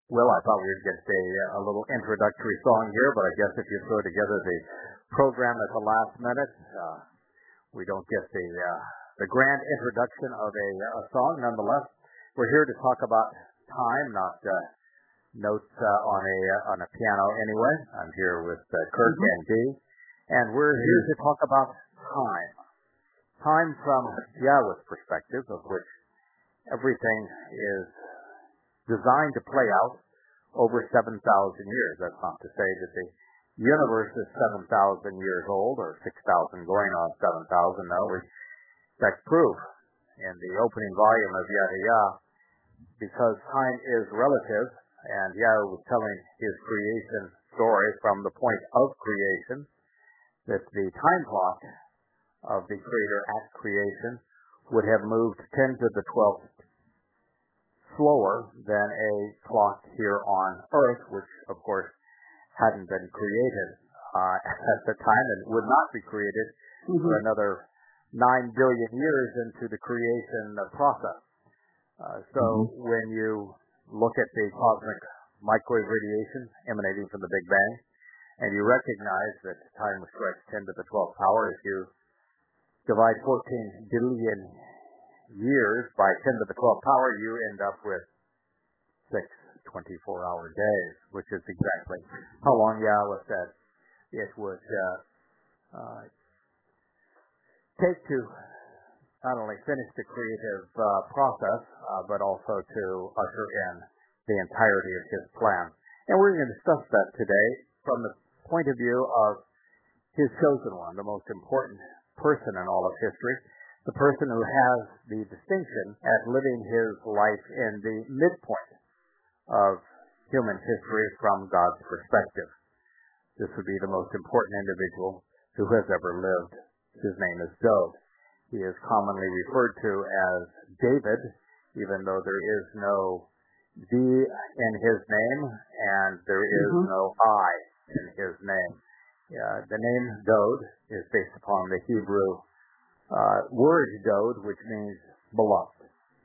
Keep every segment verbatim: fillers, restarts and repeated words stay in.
Well, I thought we'd get a, a little introductory song here, but I guess if you throw together the program at the last minute, uh, we don't get the uh, the grand introduction of a, a song. Nonetheless, we're here to talk about time, not uh, notes uh, on a uh, on a piano. Anyway, I'm here with uh, Kirk mm-hmm. and Dee, and we're here to talk about time. Time from Yahweh's perspective, of which everything is designed to play out over seven thousand years. That's not to say that the universe is seven thousand years old or six thousand going on seven thousand. No, we that's proof in the opening volume of Yahweh, because time is relative, and Yahweh was telling his creation story from the point of creation, that the time clock of the Creator at creation would have moved ten to the twelfth slower than a clock here on Earth, which, of course, hadn't been created uh, at the time and would not be created mm-hmm. for another nine billion years into the creation process. Uh, so mm-hmm. when you look at the cosmic microwave radiation emanating from the Big Bang, and you recognize that time was stretched ten to the twelfth power, if you divide fourteen billion years by ten to the twelfth power, you end up with six twenty-four hour days, which is exactly how long Yahweh said it would uh, uh, take to not only finish the creative uh, process, uh, but also to usher in the entirety of his plan. And we're going to discuss that today from the point of view of his chosen one, the most important person in all of history, the person who has the distinction at living his life in the midpoint of human history from God's perspective. This would be the most important individual who has ever lived. His name is Dowd. He is commonly referred to as David, even though there is no D in his name and there is mm-hmm. no I in his name. Uh, the name Dowd is based upon the Hebrew Uh, word Dowd, which means beloved.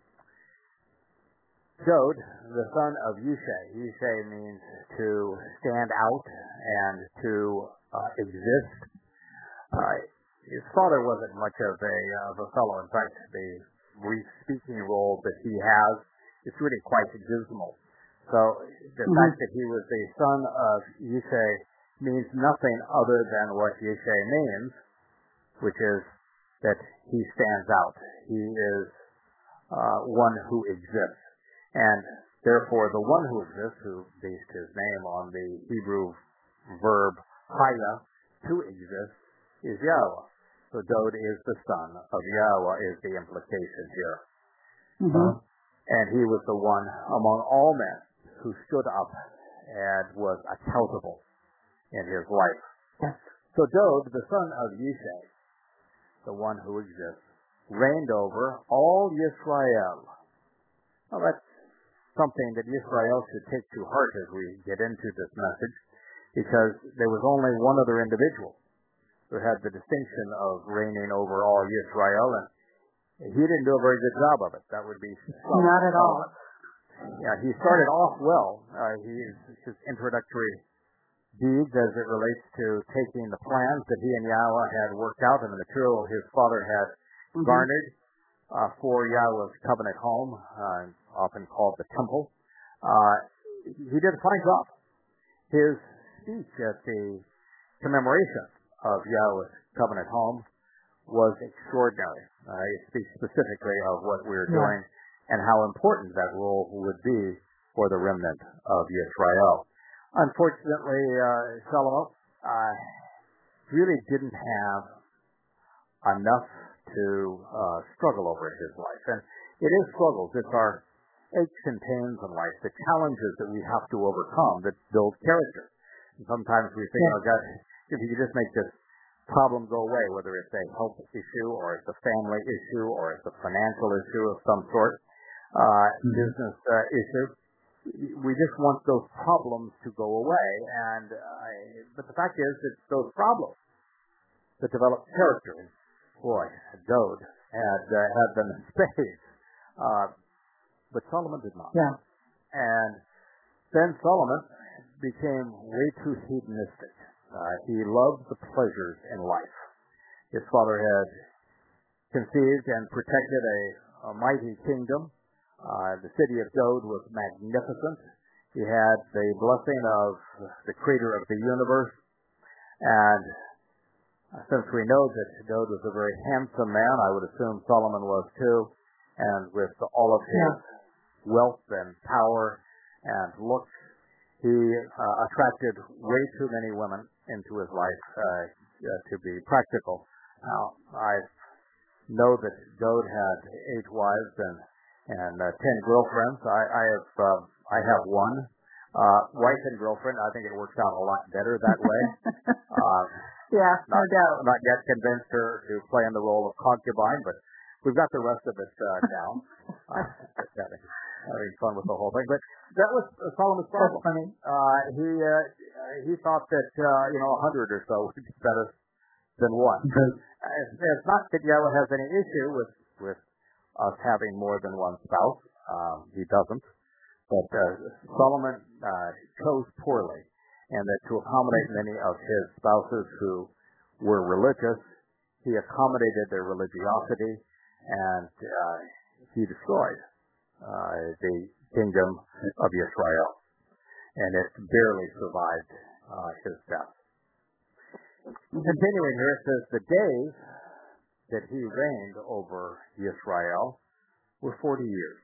Dowd, the son of Yishai. Yishai means to stand out and to uh, exist. Uh, his father wasn't much of a of a fellow. In fact, the brief speaking role that he has is really quite dismal. So the mm-hmm. fact that he was the son of Yishai means nothing other than what Yishai means, which is that he stands out. He is uh, one who exists. And therefore, the one who exists, who based his name on the Hebrew verb haya, to exist, is Yahweh. So Dowd is the son of Yahweh, is the implication here. Mm-hmm. Uh, and he was the one among all men who stood up and was accountable in his life. Yes. So Dowd, the son of Yishai, the one who exists, reigned over all Yisrael. Now that's something that Yisrael should take to heart as we get into this message, because there was only one other individual who had the distinction of reigning over all Yisrael, and he didn't do a very good job of it. That would be Solomon. Not at all. Yeah, he started off well. Uh, he, his introductory deeds as it relates to taking the plans that he and Yahweh had worked out and the material his father had mm-hmm. garnered uh, for Yahweh's covenant home, uh, often called the temple. Uh, he did a fine job. His speech at the commemoration of Yahweh's covenant home was extraordinary. Uh, he speaks specifically of what we were yeah. doing and how important that role would be for the remnant of Yisrael. Unfortunately, uh, Solomon uh, really didn't have enough to uh, struggle over in his life. And it is struggles. It's our aches and pains in life, the challenges that we have to overcome that build character. And sometimes we think, yeah. oh, God, if you could just make this problem go away, whether it's a health issue or it's a family issue or it's a financial issue of some sort, uh, mm-hmm. business uh, issue. We just want those problems to go away, and uh, but the fact is, it's those problems that develop character. Boy, Dowd had uh, had them in spades, uh, but Solomon did not. Yeah. And Then Solomon became way too hedonistic. Uh, he loved the pleasures in life. His father had conceived and protected a, a mighty kingdom. Uh, the city of Dode was magnificent. He had the blessing of the creator of the universe. And since we know that Dode was a very handsome man, I would assume Solomon was too. And with all of his yeah. wealth and power and looks, he uh, attracted way too many women into his life uh, uh, to be practical. Now, I know that Dode had eight wives and and uh, ten girlfriends. I, I have uh, I have one uh, wife and girlfriend. I think it works out a lot better that way. uh, yeah, not, no doubt. Not yet convinced her to play in the role of concubine, but we've got the rest of it uh, down. uh, having fun with the whole thing, but that was uh, Solomon's problem. Funny. Uh, he uh, he thought that uh, you know a hundred or so would be better than one. Mm-hmm. It's, it's not that Yahweh has any issue with with us having more than one spouse. Um, he doesn't. But uh, Solomon uh, chose poorly, and that to accommodate many of his spouses who were religious, he accommodated their religiosity, and uh, he destroyed Uh, the kingdom of Israel, and it barely survived uh, his death. Continuing here, it says the days that he reigned over Israel were forty years.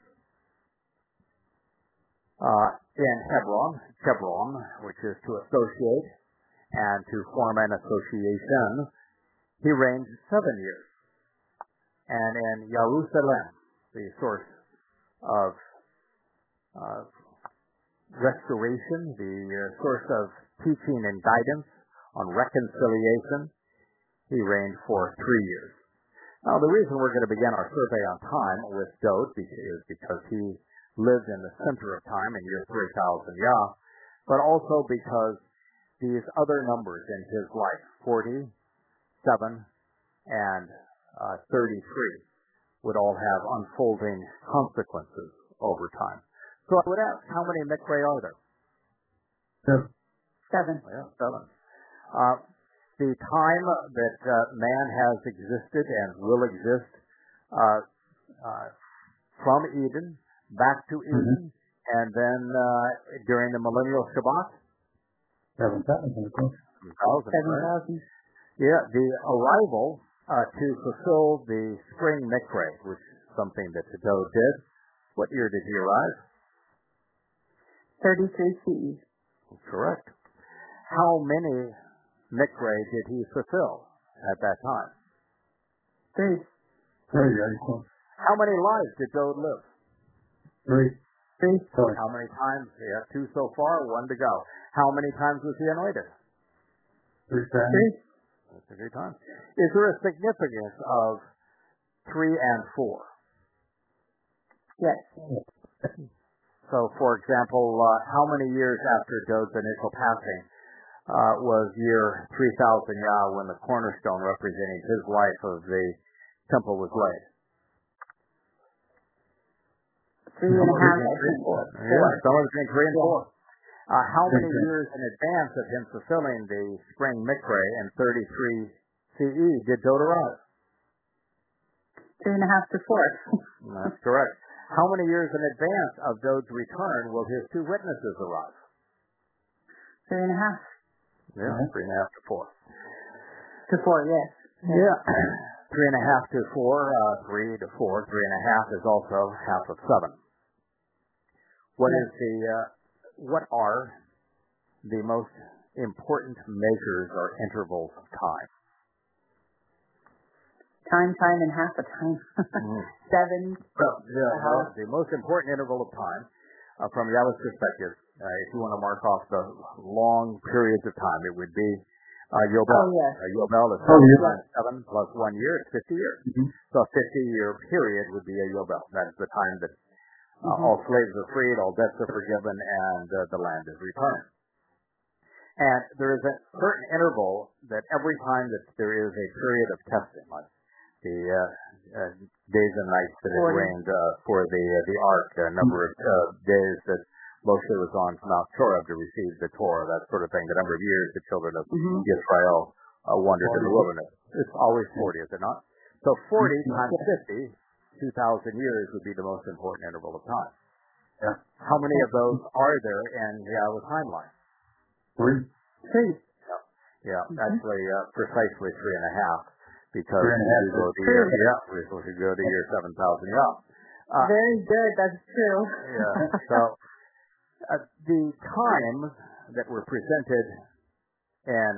Uh, in Hebron, Hebron, which is to associate and to form an association, he reigned seven years. And in Jerusalem, the source of uh, restoration, the uh, source of teaching and guidance on reconciliation, he reigned for three years. Now, the reason we're going to begin our survey on time with Dode is because he lived in the center of time in year three thousand Yah, but also because these other numbers in his life, forty, seven, and uh, thirty-three, would all have unfolding consequences over time. So I would ask, how many Mikre are there? Seven. Seven. Yeah, seven. Uh, the time that uh, man has existed and will exist uh, uh, from Eden back to Eden, mm-hmm. and then uh, during the millennial Shabbat? Seven thousand, of course. Seven thousand. Yeah, the arrival Uh, to fulfill the spring mikre, which is something that Dode did. What year did he arrive? thirty-three C E. Correct. How many mikre did he fulfill at that time? Three. Three, yeah. How many lives did Dode live? Three. Three. Sorry. How many times? Yeah, two so far, one to go. How many times was he anointed? Three times. Three. That's a good time. Is there a significance of three and four? Yes. So, for example, uh, how many years after Dode's initial passing uh, was year three thousand Yah when the cornerstone representing his life of the temple was laid? Three and a half and four. Yeah, somewhere between three and four. Uh, how many years in advance of him fulfilling the spring mikre in thirty-three C E did Dode arrive? Three and a half to four. That's correct. How many years in advance of Dode's return will his two witnesses arrive? Three and a half. Yeah, mm-hmm. three and a half to four. To four, yes. Yeah. Three and a half to four, uh, three to four. Three and a half is also half of seven. What yes. is the... Uh, What are the most important measures or intervals of time? Time, time, and half a time. mm. Seven. Well, the, uh, the most important interval of time, uh, from Yahweh's perspective, uh, if you want to mark off the long periods of time, it would be uh, Yobel. Oh, yes. Uh, Yobel is oh, seven, yeah. seven plus one year, it's fifty years. Mm-hmm. So a fifty-year period would be a Yobel. That is the time that Uh, mm-hmm. all slaves are freed, all debts are forgiven, and uh, the land is returned. And there is a certain interval that every time that there is a period of testing, like the uh, uh, days and nights that it rained uh, for the uh, the ark, a number of uh, days that Moshe was on Mount Horeb to receive the Torah, that sort of thing. The number of years the children of Mm-hmm. Israel uh, wandered in the wilderness. It's always forty, is it not? So forty times fifty, two thousand years would be the most important interval of time. Yeah. How many of those are there in Yahweh's timeline? Three. Three. Yeah, Mm-hmm. actually, uh, precisely three and a half, because Three and a half. we go to year, yeah, we go to go to year seven thousand. Yeah. Uh, Very good. That's true. yeah. So uh, the times that were presented in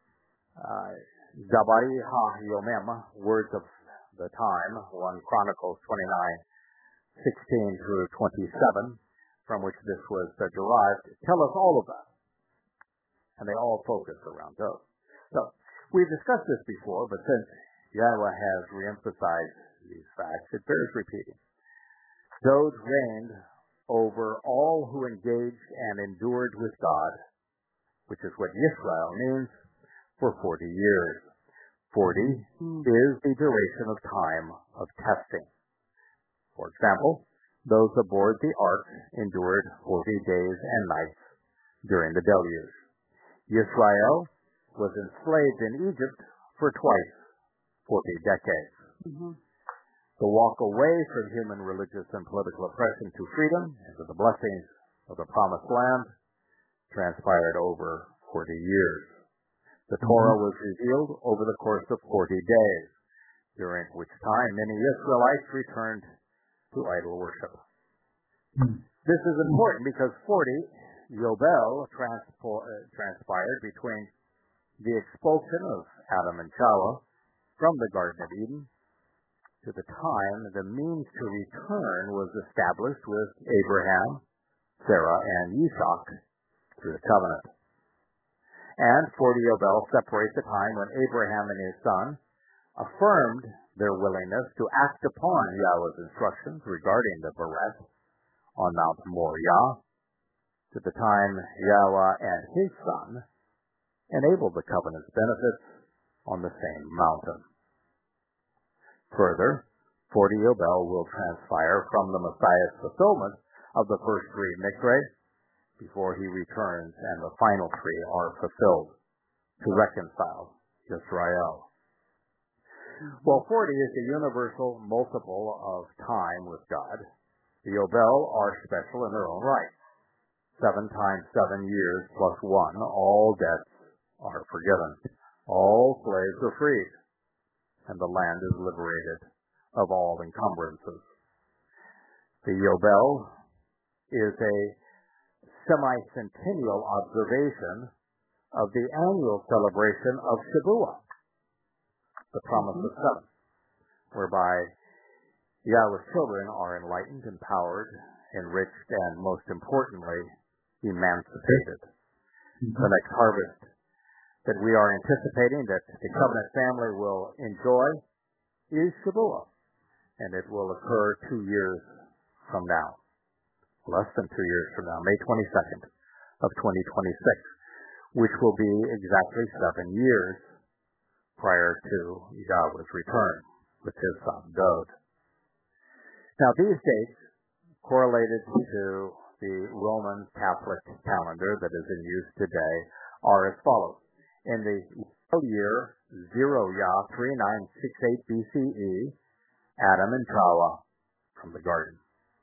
uh, Dabari Ha Yomem, words of the time, one Chronicles twenty-nine sixteen through twenty-seven, from which this was uh, derived, tell us all of that. And they all focus around those. So we've discussed this before, but since Yahweh has reemphasized these facts, it bears repeating. Those reigned over all who engaged and endured with God, which is what Yisrael means, for forty years. Forty Mm-hmm. is the duration of time of testing. For example, those aboard the ark endured forty days and nights during the deluge. Yisrael was enslaved in Egypt for twice forty decades. Mm-hmm. The walk away from human religious and political oppression to freedom and to the blessings of the promised land transpired over forty years. The Torah was revealed over the course of forty days, during which time many Israelites returned to idol worship. This is important because forty Yobel transpo- uh, transpired between the expulsion of Adam and Chava from the Garden of Eden to the time the means to return was established with Abraham, Sarah, and Isaac through the covenant. And forty Yobel separates the time when Abraham and his son affirmed their willingness to act upon Yahweh's instructions regarding the Beret on Mount Moriah, to the time Yahweh and his son enabled the covenant's benefits on the same mountain. Further, forty Yobel will transpire from the Messiah's fulfillment of the first three Mikre before he returns and the final three are fulfilled to reconcile Israel. Well, forty is the universal multiple of time with God. The Yobel are special in their own right. Seven times seven years plus one, all debts are forgiven. All slaves are freed, and the land is liberated of all encumbrances. The Yobel is a semi-centennial observation of the annual celebration of Shavuot, the promise of seven, whereby Yahweh's children are enlightened, empowered, enriched, and most importantly, emancipated. Mm-hmm. The next harvest that we are anticipating that the covenant family will enjoy is Shavuot, and it will occur two years from now, less than two years from now, May twenty-second of twenty twenty-six, which will be exactly seven years prior to Yahweh's return with his son Dod. Now, these dates correlated to the Roman Catholic calendar that is in use today are as follows. In the year zero Yah three nine six eight B C E, Adam and Chava from the garden.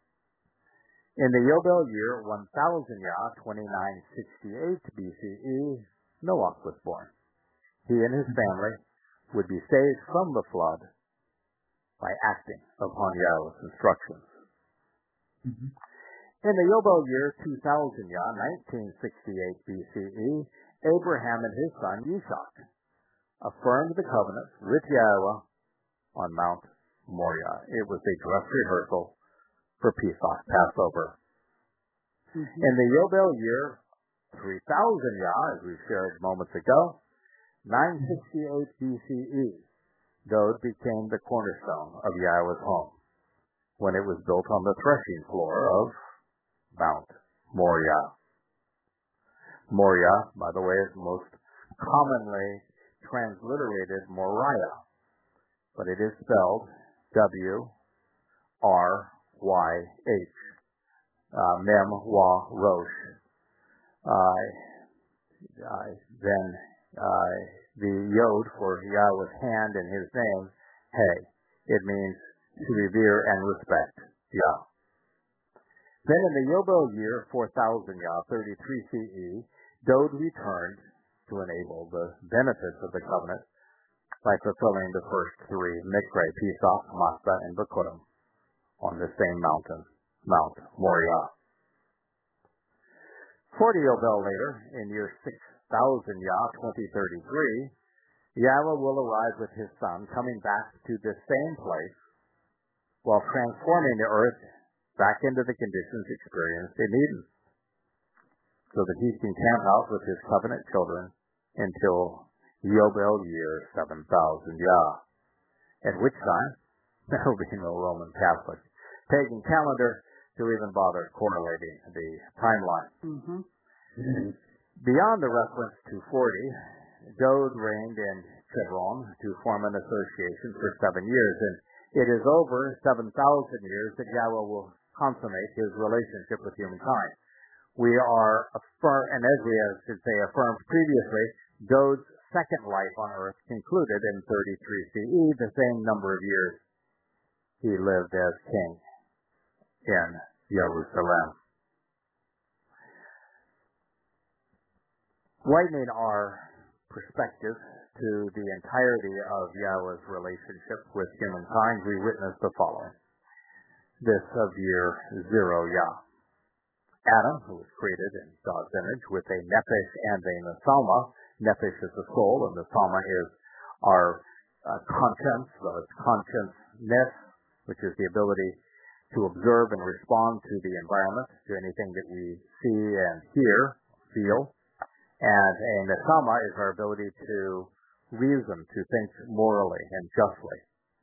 In the Yobel year one thousand Yah twenty-nine sixty-eight B C E, Noah was born. He and his family would be saved from the flood by acting upon Yahweh's instructions. Mm-hmm. In the Yobel year two thousand Yah nineteen sixty-eight B C E, Abraham and his son Isaac affirmed the covenant with Yahweh on Mount Moriah. It was a dress rehearsal for Pesach, Passover. Mm-hmm. In the Yobel year three thousand Yah, as we shared moments ago, nine sixty-eight B C E, Dod became the cornerstone of Yahweh's home when it was built on the threshing floor of Mount Moriah. Moriah, by the way, is most commonly transliterated Moriah, but it is spelled W R Y H, uh, Mem, Wa, Rosh. Uh, uh, then uh, the Yod for Yahweh's hand in his name, Hey. It means to revere and respect Yah. Then in the Yobel year, four thousand Yah, thirty-three C E, Dod returned to enable the benefits of the covenant by fulfilling the first three Mikre, Pesach, Massah, and Bakurim on the same mountain, Mount Moriah. Forty Yobel later, in year six thousand Yah, twenty thirty-three, Yahweh will arrive with his son, coming back to the same place while transforming the earth back into the conditions experienced in Eden, so that he can camp out with his covenant children until Yobel year seven thousand Yah, at which time there will be no Roman Catholic pagan calendar to even bother correlating the timeline. Mm-hmm. Mm-hmm. Beyond the reference to forty, Dod reigned in Hebron to form an association for seven years, and it is over seven thousand years that Yahweh will consummate his relationship with humankind. We are, affirm, and as we have, should say, affirmed previously, Dod's second life on earth concluded in thirty-three C E, the same number of years he lived as king in Jerusalem. Widening our perspective to the entirety of Yahweh's relationship with humankind, we witness the following. This of year zero Yah. Adam, who was created in God's image with a nephesh and a nesama. Nephesh is the soul, and nesama is our uh, conscience, so it's consciousness, which is the ability to observe and respond to the environment, to anything that we see and hear, feel. And a nesama is our ability to reason, to think morally and justly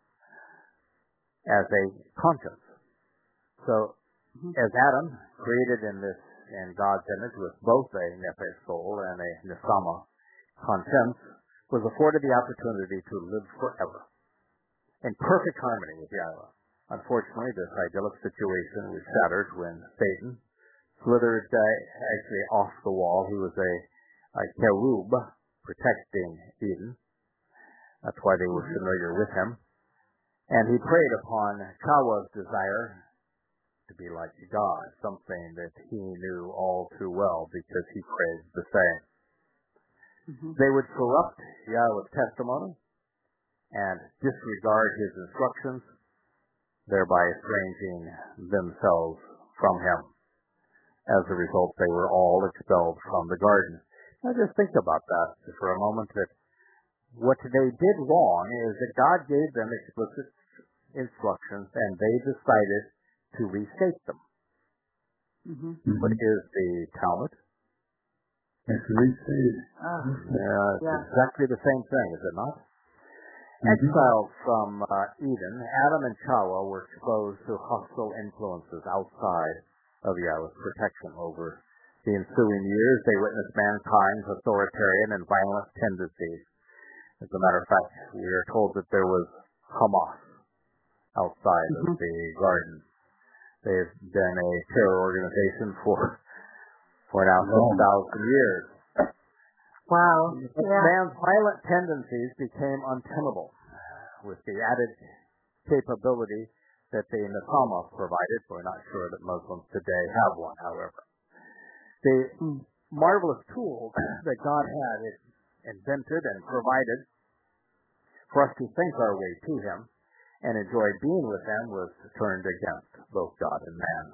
as a conscience. So, mm-hmm. as Adam, created in this in God's image with both a nephesh soul and a nesama conscience, was afforded the opportunity to live forever in perfect harmony with Yahweh. Unfortunately, this idyllic situation was shattered when Satan slithered uh, actually off the wall. He was a a cherub protecting Eden. That's why they were familiar with him. And he preyed upon Chawah's desire to be like God, something that he knew all too well because he craved the same. Mm-hmm. They would corrupt Yahweh's testimony and disregard his instructions, thereby estranging themselves from him. As a result, they were all expelled from the garden. Now just think about that for a moment, that what they did wrong is that God gave them explicit instructions and they decided to restate them. Mm-hmm. What is the Talmud? It's restated. Uh, uh, it's yeah. exactly the same thing, is it not? Mm-hmm. Exiled from uh, Eden, Adam and Chawah were exposed to hostile influences outside of Yahweh's protection. Over the ensuing years, they witnessed mankind's authoritarian and violent tendencies. As a matter of fact, we are told that there was Hamas outside mm-hmm. of the garden. They've been a terror organization for for now six thousand years. Wow. Yeah. Man's violent tendencies became untenable with the added capability that the Nesama provided. We're not sure that Muslims today have one, however. The marvelous tools that God had invented and provided for us to think our way to him and enjoy being with him was turned against both God and man.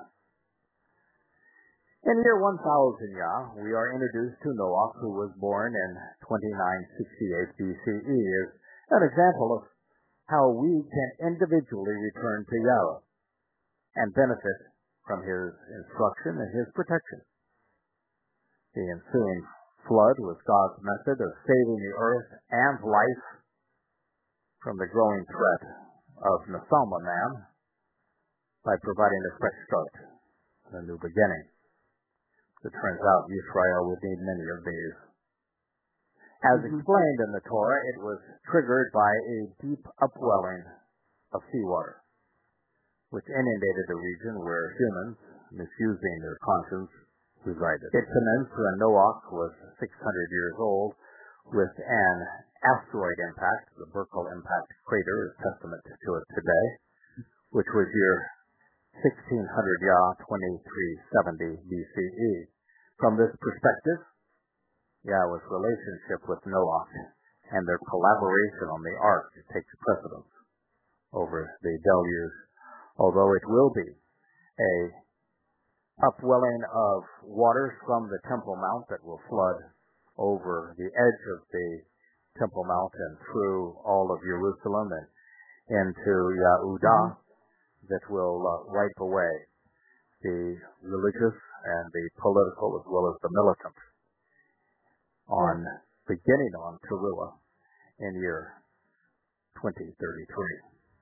In year one thousand Yah, we are introduced to Noah, who was born in twenty-nine sixty-eight B C E, as an example of how we can individually return to Yahweh and benefit from his instruction and his protection. The ensuing flood was God's method of saving the earth and life from the growing threat of Nesama man by providing a fresh start, a new beginning. It turns out Israel would need many of these. As mm-hmm. explained in the Torah, it was triggered by a deep upwelling of seawater, which inundated the region where humans misusing their conscience resided. It commenced when Noach was six hundred years old with an asteroid impact. The Burckle impact crater is testament to it today, which was year sixteen hundred Yah, twenty-three seventy B C E. From this perspective, Yahweh's relationship with Noach and their collaboration on the ark takes precedence over the deluge, although it will be a upwelling of waters from the Temple Mount that will flood over the edge of the Temple Mount and through all of Jerusalem and into Yehudah, that will uh, wipe away the religious and the political as well as the militant on beginning on Teruah in year twenty thirty-three.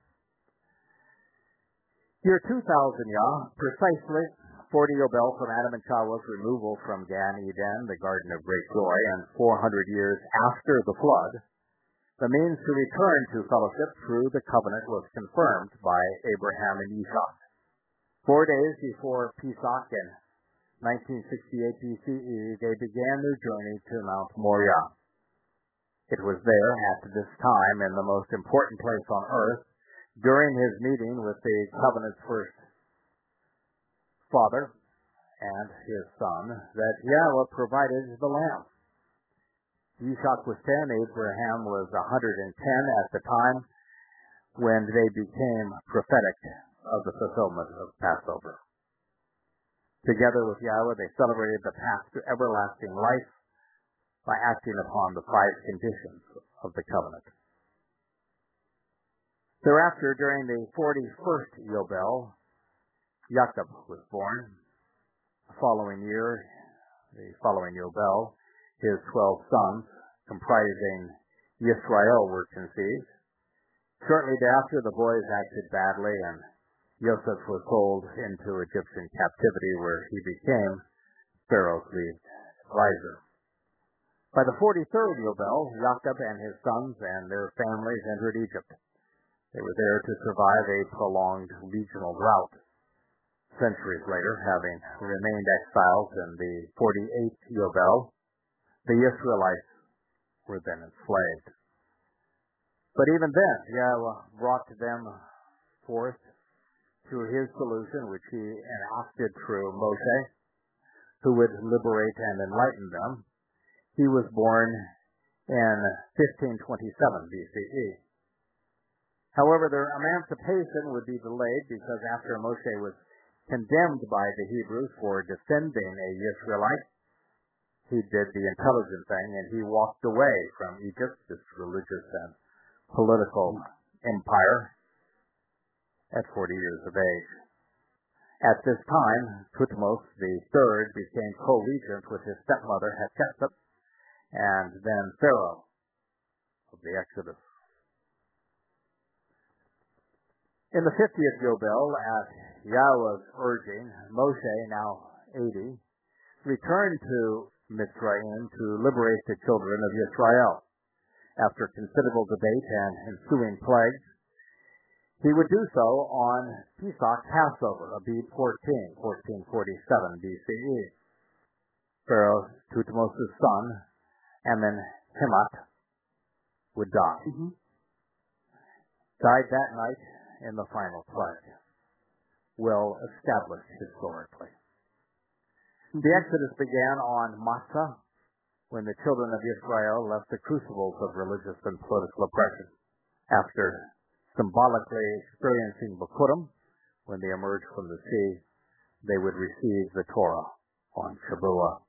Year two thousand Yah, precisely forty Yobel from Adam and Chawah's removal from Gan Eden, the Garden of Great Joy, and four hundred years after the flood, the means to return to fellowship through the covenant was confirmed by Abraham and Isaac. Four days before Pesach in nineteen sixty-eight B C E, they began their journey to Mount Moriah. It was there, at this time, in the most important place on earth, during his meeting with the covenant's first father and his son, that Yahweh provided the lamb. Isaac was ten, Abraham was one hundred ten at the time when they became prophetic of the fulfillment of Passover. Together with Yahweh, they celebrated the path to everlasting life by acting upon the five conditions of the covenant. Thereafter, during the forty-first Yobel, Jacob was born. The following year, the following Yobel, his twelve sons, comprising Yisrael, were conceived. Shortly thereafter, the boys acted badly, and Joseph was sold into Egyptian captivity, where he became Pharaoh's lead advisor. By the forty-third Yobel, Jacob and his sons and their families entered Egypt. They were there to survive a prolonged regional drought. Centuries later, having remained exiles in the forty-eighth Yobel, the Israelites were then enslaved. But even then, Yahweh brought them forth through his solution, which he enacted through Moshe, who would liberate and enlighten them. He was born in fifteen twenty-seven B C E. However, their emancipation would be delayed because after Moshe was condemned by the Hebrews for defending a Israelite, he did the intelligent thing and he walked away from Egypt, this religious and political empire, at forty years of age. At this time, Thutmose the third became co-regent with his stepmother Hatshepsut, and then Pharaoh of the Exodus. In the fiftieth Yobel, at Yahweh's urging, Moshe, now eighty, returned to Mitzrayim to liberate the children of Israel. After considerable debate and ensuing plagues, he would do so on Pesach Passover, Abib fourteen, fourteen forty-seven B C E. Pharaoh, Thutmose's son, and then Hemat would die. Mm-hmm. Died that night in the final plague, well established historically. Mm-hmm. The Exodus began on Matzah, when the children of Israel left the crucibles of religious and political oppression. After symbolically experiencing Bikurim, when they emerged from the sea, they would receive the Torah on Shavuot.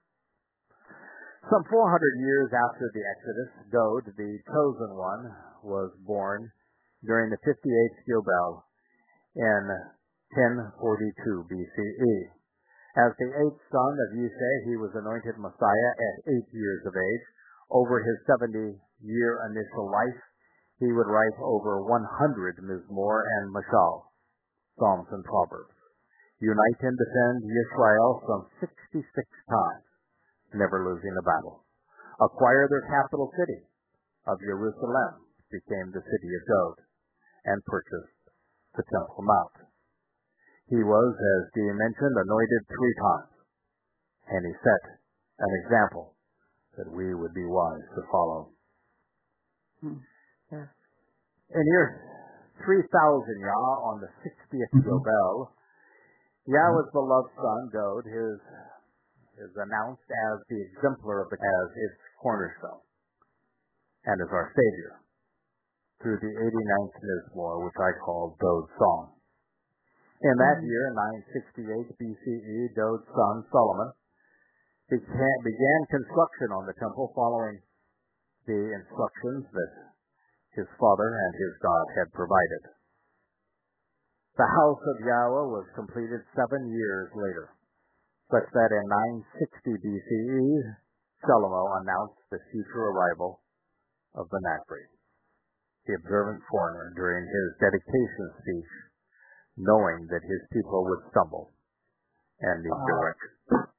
Some four hundred years after the Exodus, Dod, the chosen one, was born during the fifty-eighth Yobel in ten forty-two B C E. As the eighth son of Yisai, he was anointed Messiah at eight years of age. Over his seventy-year initial life, he would write over one hundred Mizmor and Mashal, Psalms and Proverbs. Unite and defend Yisrael some sixty-six times, never losing a battle. Acquire their capital city of Jerusalem, became the city of Dod, and purchased the Temple Mount. He was, as Dee mentioned, anointed three times, and he set an example that we would be wise to follow. Hmm. Yes. In year three thousand, Yah, on the sixtieth Mhm. Yobel, Yahweh's beloved son, Dod, is, is announced as the exemplar of the, as its cornerstone, and as our Savior, through the eighty-ninth Mizmor, which I call Dod's Song. In that Mhm. year, nine sixty-eight B C E, Dod's son, Solomon, began, began construction on the temple following the instructions that his father and his God had provided. The house of Yahweh was completed seven years later, such that in nine sixty B C E, Shlomo announced the future arrival of the Nazarene, the observant foreigner, during his dedication speech, knowing that his people would stumble and need direction.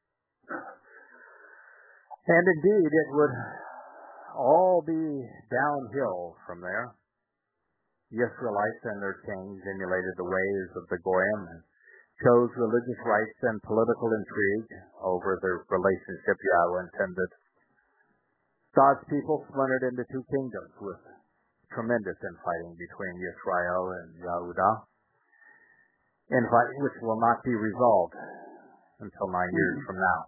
And indeed, it would all be downhill from there. The Israelites and their kings emulated the ways of the Goyim and chose religious rites and political intrigue over the relationship Yahweh intended. God's people splintered into two kingdoms with tremendous infighting between Yisrael and Yehudah, infighting which will not be resolved until nine years from now.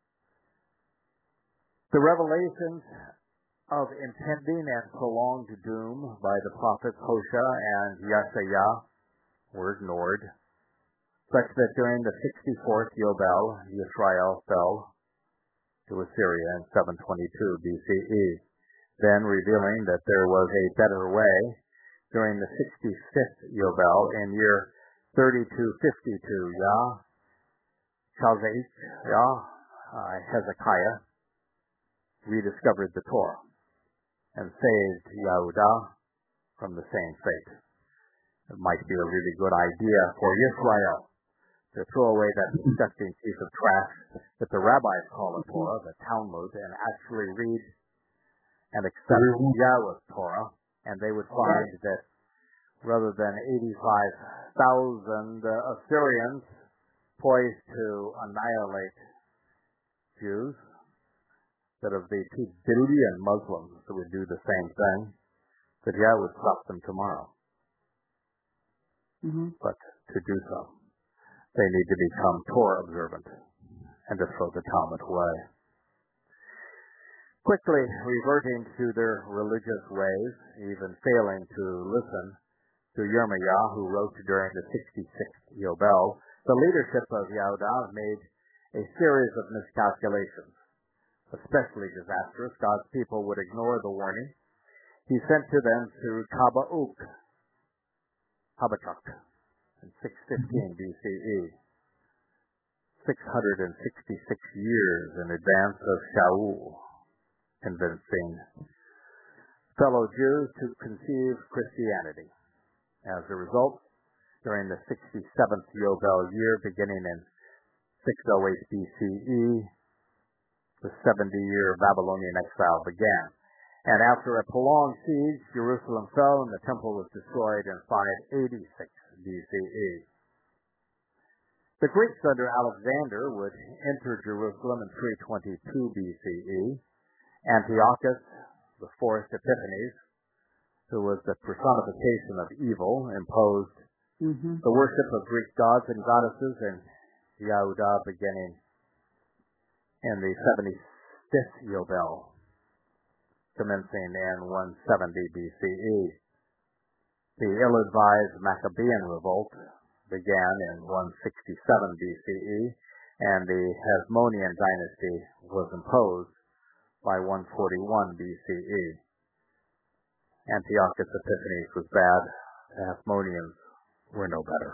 The revelations of impending and prolonged doom by the prophets Hosea and Yeshayah were ignored, such that during the sixty-fourth Yobel, Yisrael fell to Assyria in seven twenty-two B C E, then revealing that there was a better way during the sixty-fifth Yobel in year thirty-two fifty-two, Yah, Chazait, Yah, uh, Hezekiah, rediscovered the Torah and saved Yehudah from the same fate. It might be a really good idea for Israel to throw away that disgusting piece of trash that the rabbis call a Torah, the Talmud, and actually read and accept Yahweh's Torah, and they would find that rather than eighty-five thousand uh, Assyrians poised to annihilate Jews, that of the two billion Muslims that would do the same thing, that Yahweh would stop them tomorrow. Mm-hmm. But to do so, they need to become Torah observant and to throw the Talmud away. Quickly reverting to their religious ways, even failing to listen to Yirmiah, who wrote during the sixty-sixth Yobel, the leadership of Yehudah made a series of miscalculations, especially disastrous. God's people would ignore the warning he sent to them through Habakkuk, Habakkuk in six fifteen B C E, six hundred sixty-six years in advance of Shaul, convincing fellow Jews to conceive Christianity. As a result, during the sixty-seventh Yobel year, beginning in six oh eight B C E, the seventy-year Babylonian exile began. And after a prolonged siege, Jerusalem fell and the temple was destroyed in five eighty-six B C E. The Greeks under Alexander would enter Jerusalem in three twenty-two B C E. Antiochus, the fourth Epiphanes, who was the personification of evil, imposed Mm-hmm. the worship of Greek gods and goddesses in Yehudah beginning in the seventy-fifth Yobel, commencing in one seventy B C E. The ill-advised Maccabean revolt began in one sixty-seven B C E, and the Hasmonean dynasty was imposed by one forty-one B C E. Antiochus Epiphanes was bad. The Hasmoneans were no better.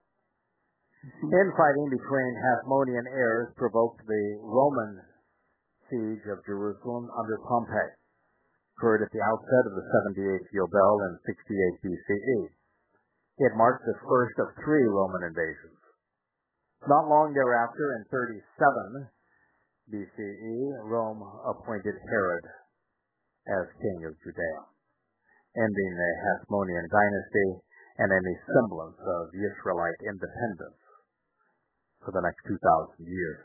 Infighting between Hasmonean heirs provoked the Roman siege of Jerusalem under Pompey, occurred at the outset of the seventy-eighth Yobel in sixty-eight B C E. It marked the first of three Roman invasions. Not long thereafter, in thirty-seven B C E, Rome appointed Herod as king of Judea, ending the Hasmonean dynasty and any semblance of Israelite independence for the next two thousand years.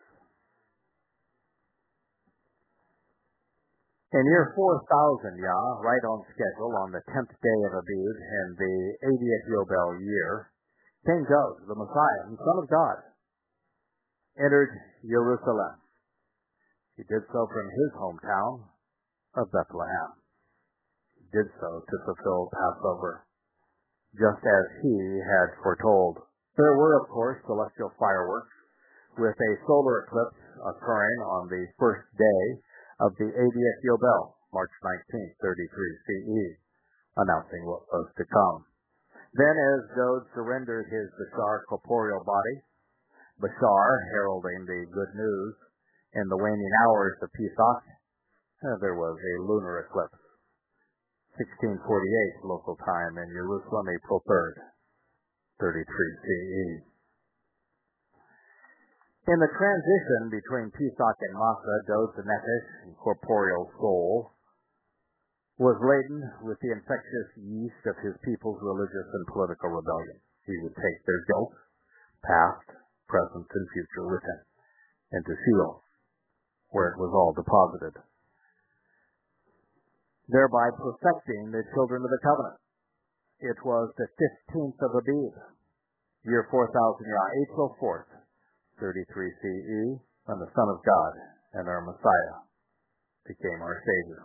In year four thousand, Yah, right on schedule, on the tenth day of Abib, in the eightieth Yobel year, King Dod, the Messiah, the Son of God, entered Jerusalem. He did so from his hometown of Bethlehem. He did so to fulfill Passover, just as he had foretold. There were, of course, celestial fireworks, with a solar eclipse occurring on the first day of the eightieth Yobel, March nineteenth, thirty-three C E, announcing what was to come. Then, as Dod surrendered his Bashar corporeal body, Bashar heralding the good news, in the waning hours of Pesach, uh, there was a lunar eclipse. sixteen forty-eight local time in Jerusalem, April third, thirty-three C E. In the transition between Pesach and Matzah, Dod's nefesh, corporeal soul, was laden with the infectious yeast of his people's religious and political rebellion. He would take their guilt, past, present, and future with him into Sheol, where it was all deposited, thereby perfecting the children of the covenant. It was the fifteenth of Abib, year four thousand, April fourth, thirty-three C E, when the Son of God and our Messiah became our Savior.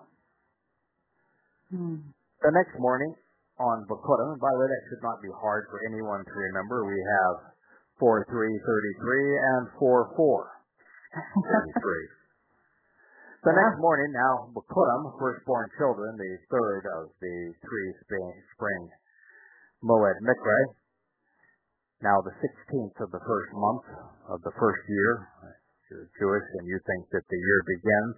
Hmm. The next morning, on Bekurim, by the way, that should not be hard for anyone to remember, we have four three thirty-three and four four thirty-three. The next morning, now, Bekurim, firstborn children, the third of the three spring Moed Mikre, now the sixteenth of the first month of the first year. If you're Jewish and you think that the year begins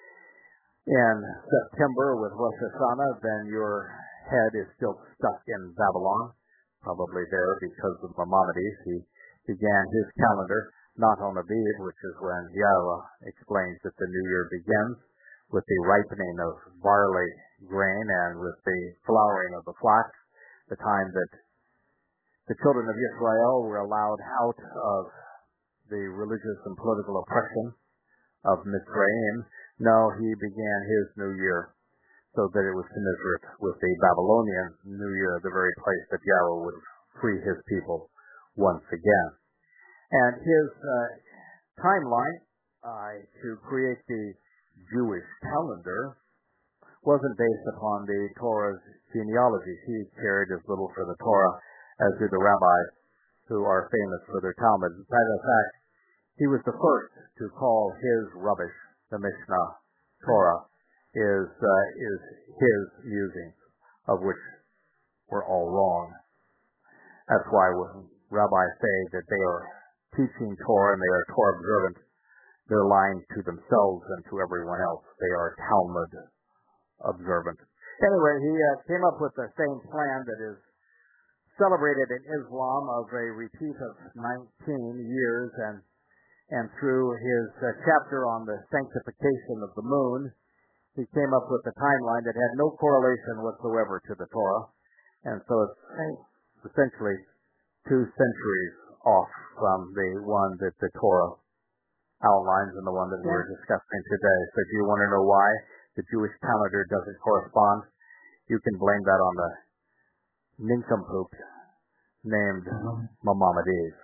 in September with Rosh Hashanah, then your head is still stuck in Babylon, probably there because of Maimonides. He began his calendar not on Abib, which is when Yahweh explains that the new year begins with the ripening of barley grain and with the flowering of the flax, the time that the children of Israel were allowed out of the religious and political oppression of Mitzrayim. No, he began his new year so that it was commensurate with the Babylonian new year, the very place that Yahweh would free his people once again. And his uh, timeline uh, to create the Jewish calendar wasn't based upon the Torah's genealogy. He cared as little for the Torah as do the rabbis who are famous for their Talmud. As a matter of fact, he was the first to call his rubbish, the Mishnah Torah, is uh, is his musings, of which were all wrong. That's why when rabbis say that they are teaching Torah and they are Torah observant, they're lying to themselves and to everyone else. They are Talmud observant. Anyway, he uh, came up with the same plan that is celebrated in Islam of a repeat of nineteen years, and and through his uh, chapter on the sanctification of the moon, he came up with a timeline that had no correlation whatsoever to the Torah, and so it's essentially two centuries off from the one that the Torah outlines and the one that yeah. we're discussing today. So if you want to know why the Jewish calendar doesn't correspond, you can blame that on the nincompoop named Maimonides.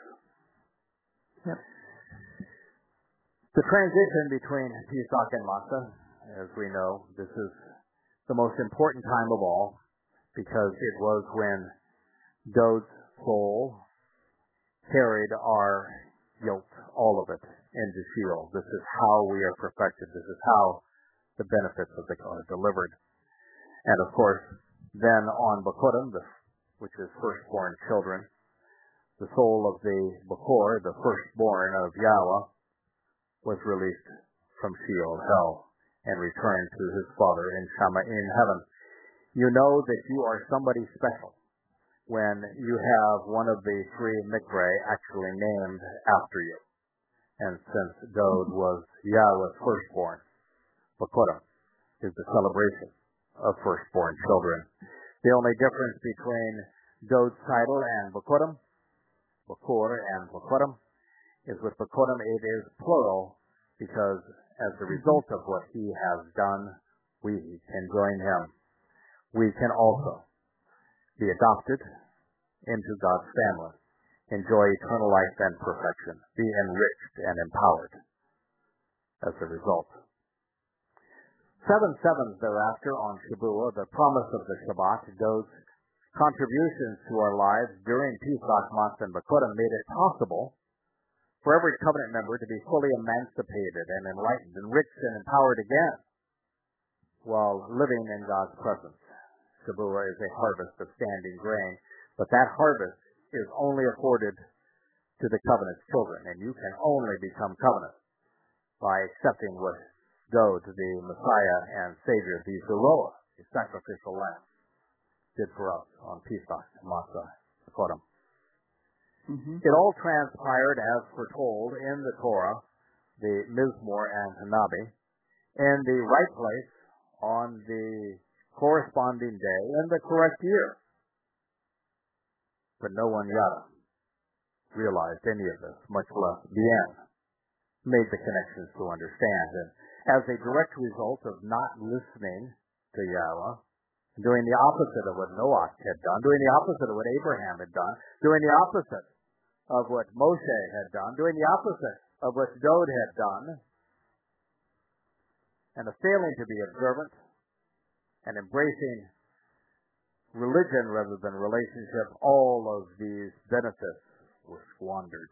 Yep. The transition between Pesach and Matzah, as we know, this is the most important time of all because it was when Dod's soul carried our guilt, all of it, into Sheol. This is how we are perfected. This is how the benefits of the God are delivered. And of course, then on Bekurim, the which is firstborn children, the soul of the Bekor, the firstborn of Yahweh, was released from Sheol, hell, and returned to his Father in Shama in heaven. You know that you are somebody special when you have one of the three Mikre actually named after you. And since Dod was Yahweh's firstborn, Bekurim is the celebration of firstborn children. The only difference between Dod's title and Bekurim, Bekor and Bekurim, is with Bakotum it is plural because as a result of what he has done, we can join him. We can also be adopted into God's family, enjoy eternal life and perfection, be enriched and empowered as a result. Seven sevens thereafter on Shavuot, the promise of the Shabbat, Dod's contributions to our lives during Pesach, Matzah, and Bakotum made it possible for every covenant member to be fully emancipated and enlightened, enriched and empowered again while living in God's presence. Shavuot is a harvest of standing grain, but that harvest is only afforded to the covenant's children, and you can only become covenant by accepting what God, the Messiah and Savior, the Zeroah, the sacrificial lamb, did for us on Pesach, Matzah, Bakotum. Mm-hmm. It all transpired as foretold in the Torah, the Mizmor and Hanabi, in the right place on the corresponding day in the correct year. But no one yada realized any of this, much less Bien made the connections to understand. And as a direct result of not listening to Yahweh, doing the opposite of what Noah had done, doing the opposite of what Abraham had done, doing the opposite of what Moshe had done, doing the opposite of what Dod had done, and of failing to be observant and embracing religion rather than relationship, all of these benefits were squandered.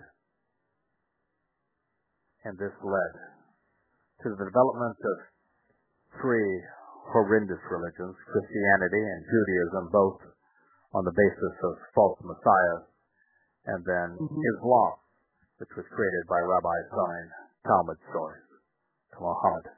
And this led to the development of three horrendous religions, Christianity and Judaism, both on the basis of false messiahs, and then mm-hmm. Islam, which was created by Rabbi Stein, Talmud source, to Muhammad.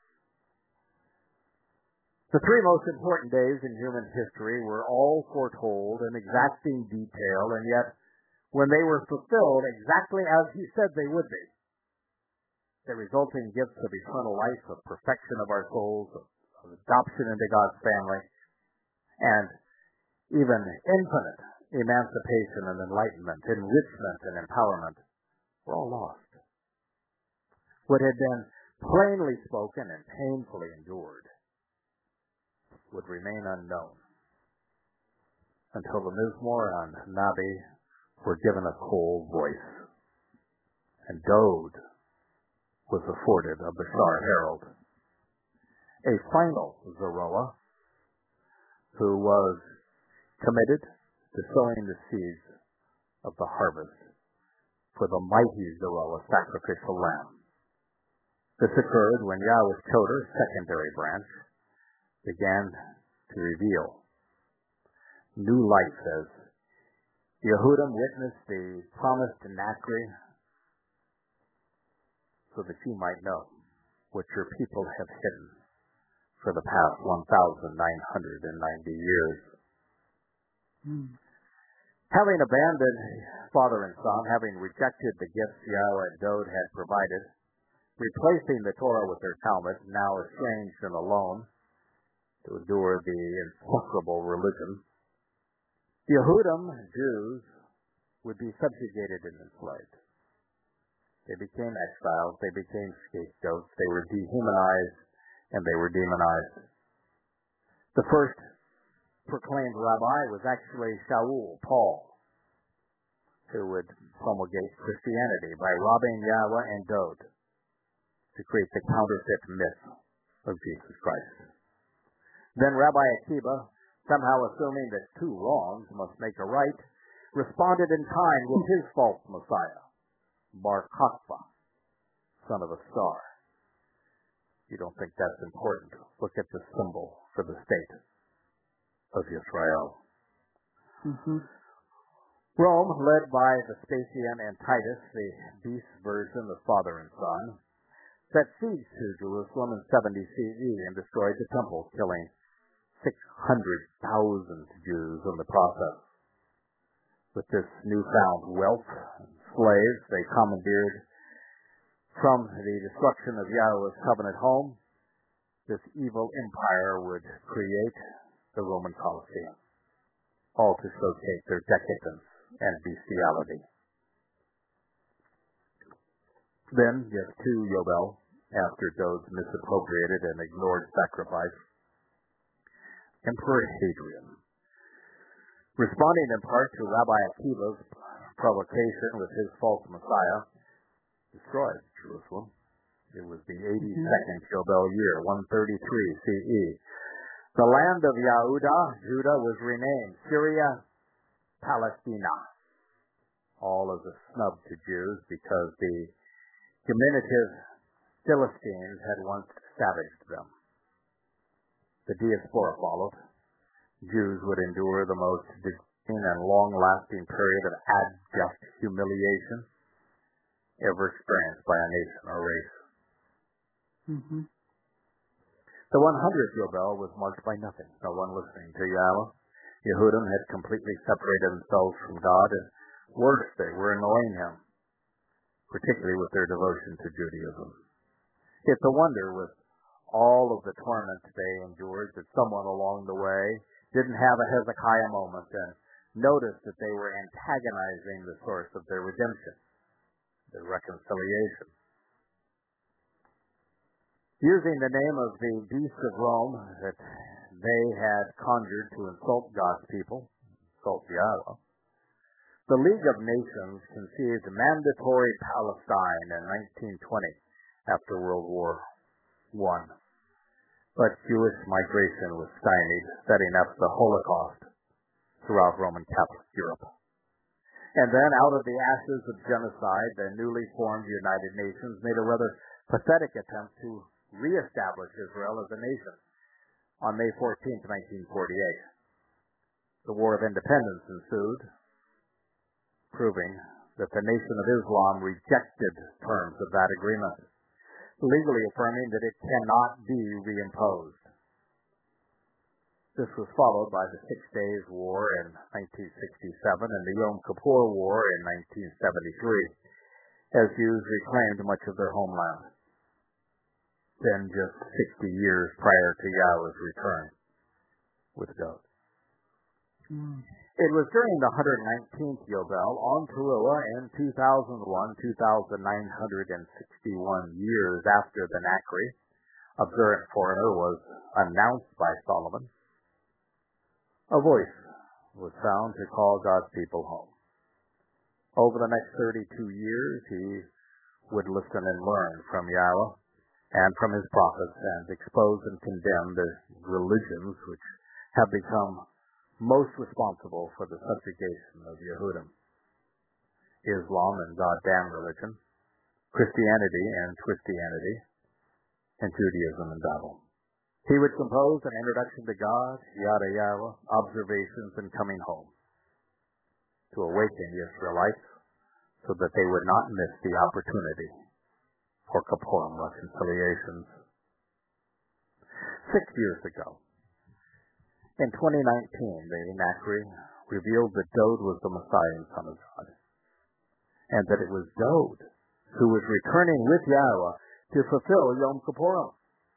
The three most important days in human history were all foretold in exacting detail, and yet when they were fulfilled exactly as he said they would be, the resulting gifts of eternal life, of perfection of our souls, of, of adoption into God's family, and even infinite emancipation and enlightenment, enrichment and empowerment were all lost. What had been plainly spoken and painfully endured would remain unknown until the Mizmor and Nabi were given a full voice, and Dod was afforded a Bashar herald, a final Zeroah who was committed to sowing the seeds of the harvest for the mighty Zeroah sacrificial lamb. This occurred when Yahweh's Toter, secondary branch, began to reveal new life as Yehudim witnessed the promised Nachri so that you might know what your people have hidden for the past one thousand nine hundred ninety years. Mm. Having abandoned father and son, having rejected the gifts Yahweh and Dod had provided, replacing the Torah with their Talmud, now estranged and alone to endure the insufferable religion, Yehudim, Jews, would be subjugated and enslaved. They became exiles, they became scapegoats, they were dehumanized, and they were demonized. The first proclaimed rabbi was actually Shaul, Paul, who would promulgate Christianity by robbing Yahweh and Dod to create the counterfeit myth of Jesus Christ. Then Rabbi Akiba, somehow assuming that two wrongs must make a right, responded in kind with his false messiah, Bar Kokhba, son of a star. You don't think that's important? Look at the symbol for the state of Israel. Mm-hmm. Rome, led by Vespasian and Titus, the beast version of father and son, set siege to Jerusalem in seventy C E and destroyed the temple, killing six hundred thousand Jews in the process. With this newfound wealth and slaves, they commandeered from the destruction of Yahweh's covenant home, this evil empire would create the Roman Colosseum, all to showcase their decadence and bestiality. Then, just two Yobel after Dode's misappropriated and ignored sacrifice, Emperor Hadrian, responding in part to Rabbi Akiva's provocation with his false Messiah, destroyed Jerusalem. It was the eighty-second mm-hmm. Yobel year, one thirty-three C E. The land of Yehuda, Judah, was renamed Syria Palestina, all as a snub to Jews because the diminutive Philistines had once savaged them. The diaspora followed. Jews would endure the most degrading and long-lasting period of abject humiliation ever experienced by a nation or race. Mm-hmm. The hundredth Yobel was marked by nothing, no one listening to Yahweh. Yehudim had completely separated themselves from God, and worse, they were annoying him, particularly with their devotion to Judaism. It's a wonder, with all of the torment they endured, that someone along the way didn't have a Hezekiah moment and noticed that they were antagonizing the source of their redemption, their reconciliation. Using the name of the beast of Rome that they had conjured to insult God's people, insult Yahweh, the League of Nations conceived mandatory Palestine in nineteen twenty after World War One. But Jewish migration was stymied, setting up the Holocaust throughout Roman Catholic Europe. And then, out of the ashes of genocide, the newly formed United Nations made a rather pathetic attempt to reestablish Israel as a nation on May fourteenth, nineteen forty-eight. The War of Independence ensued, proving that the Nation of Islam rejected terms of that agreement, legally affirming that it cannot be reimposed. This was followed by the Six Days War in nineteen sixty-seven and the Yom Kippur War in nineteen seventy-three, as Jews reclaimed much of their homeland. Then just sixty years prior to Yahweh's return with God. Mm. It was during the one hundred nineteenth Yobel on Teruah in two thousand one, two thousand nine hundred sixty-one years after the Nachri, observant foreigner, was announced by Solomon. A voice was found to call God's people home. Over the next thirty-two years, he would listen and learn from Yahweh and from his prophets, and expose and condemn the religions which have become most responsible for the subjugation of Yehudim: Islam and goddamn religion, Christianity and Twistianity, and Judaism and Babel. He would compose an introduction to God, Yada Yahweh, observations, and coming home, to awaken the Israelites so that they would not miss the opportunity for Kippurim reconciliations. Six years ago, in twenty nineteen, the Nachri revealed that Dode was the Messiah and Son of God, and that it was Dode who was returning with Yahweh to fulfill Yom Kippurim.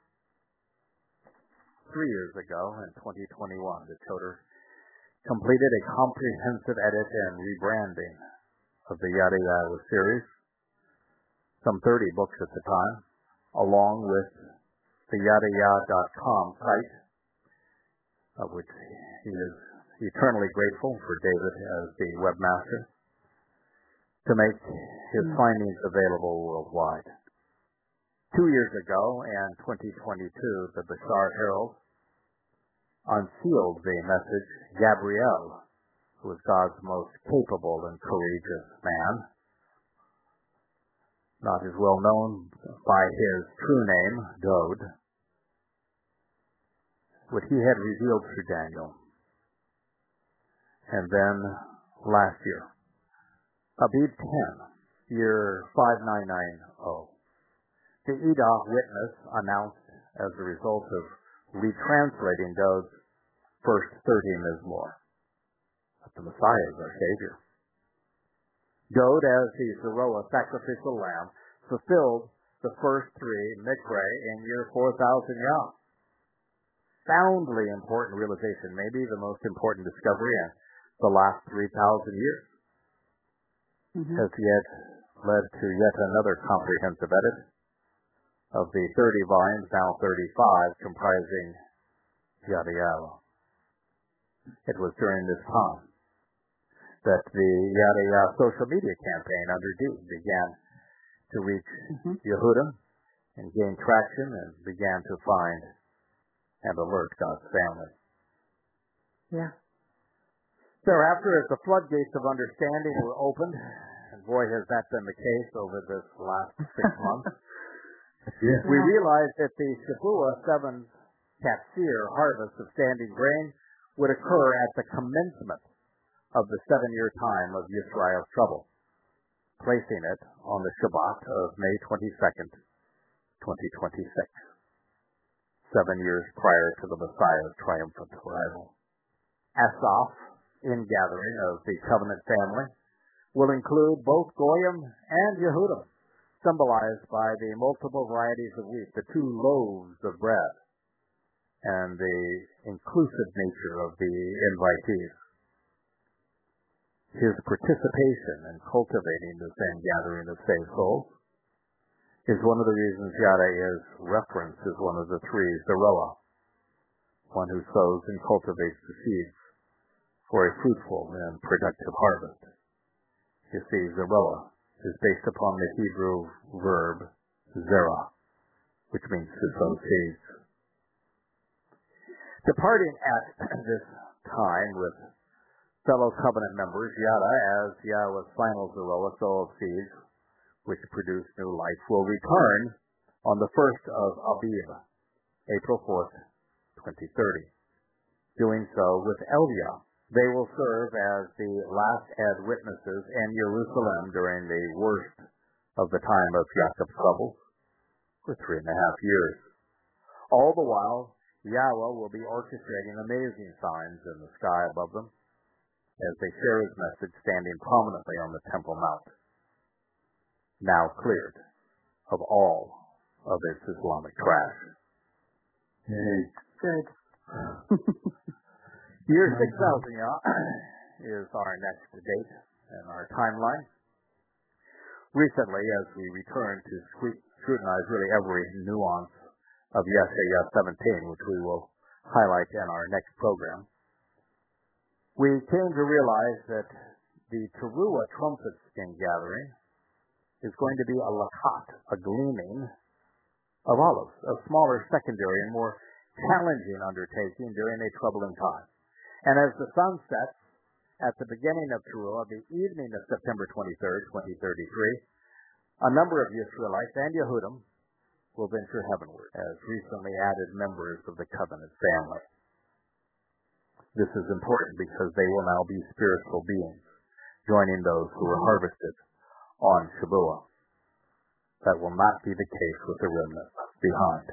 Three years ago, in twenty twenty-one, the Toder completed a comprehensive edit and rebranding of the Yada Yahweh series, some thirty books at the time, along with the yada yah dot com site, of which he is eternally grateful for David as the webmaster, to make his mm. findings available worldwide. Two years ago, in twenty twenty-two, the Bashar Herald unsealed the message Gabriel, who was God's most capable and courageous man, not as well known by his true name, Dode, what he had revealed through Daniel. And then last year, Abib ten, year five nine nine zero, the Edah Witness announced, as a result of retranslating Dode's first thirty Mizmor, that the Messiah is our Savior. Dode, as the Zeroah sacrificial lamb, fulfilled the first three Mikre in year four thousand Yah. Profoundly important realization, maybe the most important discovery in the last three thousand years, mm-hmm. has yet led to yet another comprehensive edit of the thirty volumes, now thirty-five, comprising Yada Yada. It was during this time that the Yada Yada social media campaign under Dean began to reach mm-hmm. Yehudim and gain traction and began to find and alert God's family. Yeah. Thereafter, as the floodgates of understanding were opened, and boy has that been the case over this last six months, yeah. we realized that the Shavua seven Katsir harvest of standing grain would occur at the commencement of the seven-year time of Yisrael's trouble, placing it on the Shabbat of May twenty-second, twenty twenty-six, seven years prior to the Messiah's triumphant arrival. Asaph, ingathering of the covenant family, will include both Goyim and Yehudim, symbolized by the multiple varieties of wheat, the two loaves of bread, and the inclusive nature of the invitees. His participation in cultivating this ingathering of saved souls is one of the reasons Yada is referenced as one of the three Zeroah, one who sows and cultivates the seeds for a fruitful and productive harvest. You see, Zeroah is based upon the Hebrew verb zerah, which means to sow seeds. Departing at this time with fellow covenant members, Yada, as Yahweh's final Zeroah, sow of seeds, which produce new life, will return on the first of Abib, April fourth, twenty thirty. Doing so with Elia. They will serve as the last ad witnesses in Jerusalem during the worst of the time of Jacob's troubles for three and a half years. All the while, Yahweh will be orchestrating amazing signs in the sky above them as they share his message standing prominently on the Temple Mount, now cleared of all of its Islamic trash. Hey. Good. Year six thousand is our next date and our timeline. Recently, as we return to scrutinize really every nuance of Yeshaya seventeen, which we will highlight in our next program, we came to realize that the Teruah trumpet skin gathering is going to be a lakat, a gleaming of olives, a smaller secondary and more challenging undertaking during a troubling time. And as the sun sets at the beginning of Teruah, the evening of September twenty-third, twenty thirty-three, a number of Israelites and Yehudim will venture heavenward as recently added members of the covenant family. This is important because they will now be spiritual beings, joining those who were harvested on Shavuot. That will not be the case with the remnant behind.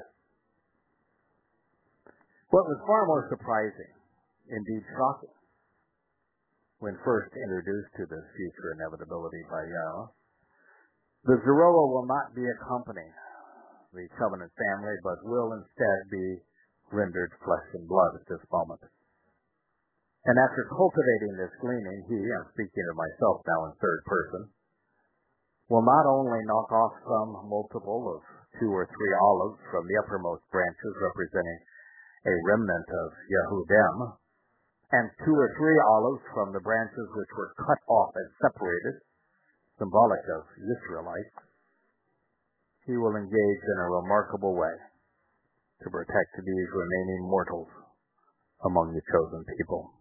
What was far more surprising, indeed shocking, when first introduced to this future inevitability by Yahweh, the Zeroah will not be accompanying the covenant family, but will instead be rendered flesh and blood at this moment. And after cultivating this gleaning, he, I'm speaking of myself now in third person, will not only knock off some multiple of two or three olives from the uppermost branches representing a remnant of Yehudim, and two or three olives from the branches which were cut off and separated, symbolic of Israelites, he will engage in a remarkable way to protect these remaining mortals among the chosen people.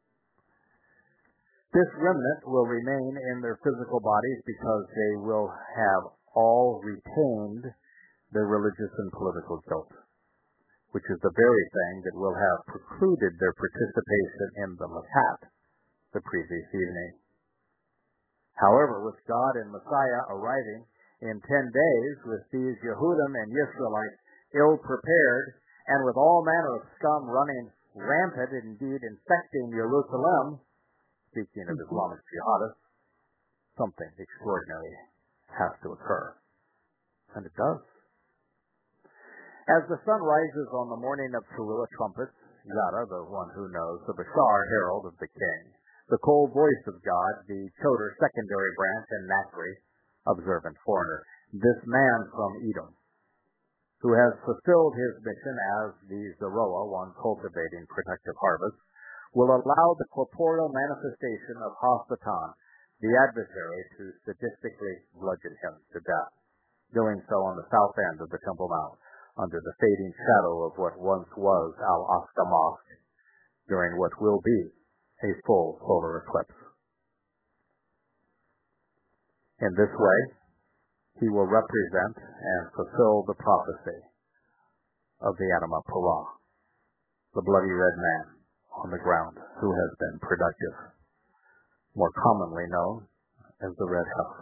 This remnant will remain in their physical bodies because they will have all retained their religious and political guilt, which is the very thing that will have precluded their participation in the Lakat the previous evening. However, with God and Messiah arriving in ten days with these Yehudim and Israelites ill-prepared, and with all manner of scum running rampant, indeed infecting Jerusalem, speaking of Islamic jihadists, something extraordinary has to occur. And it does. As the sun rises on the morning of Teruah trumpets, Yada, the one who knows, the Bashar herald of the king, the cold voice of God, the Choder secondary branch, and Nakri, observant foreigner. This man from Edom, who has fulfilled his mission as the Zeroah, one cultivating protective harvest, will allow the corporeal manifestation of Hasatan, the adversary, to sadistically bludgeon him to death, doing so on the south end of the Temple Mount, under the fading shadow of what once was Al-Aqsa Mosque, during what will be a full solar eclipse. In this way, he will represent and fulfill the prophecy of the Adamah Parah, the bloody red man on the ground who has been productive, more commonly known as the red heifer.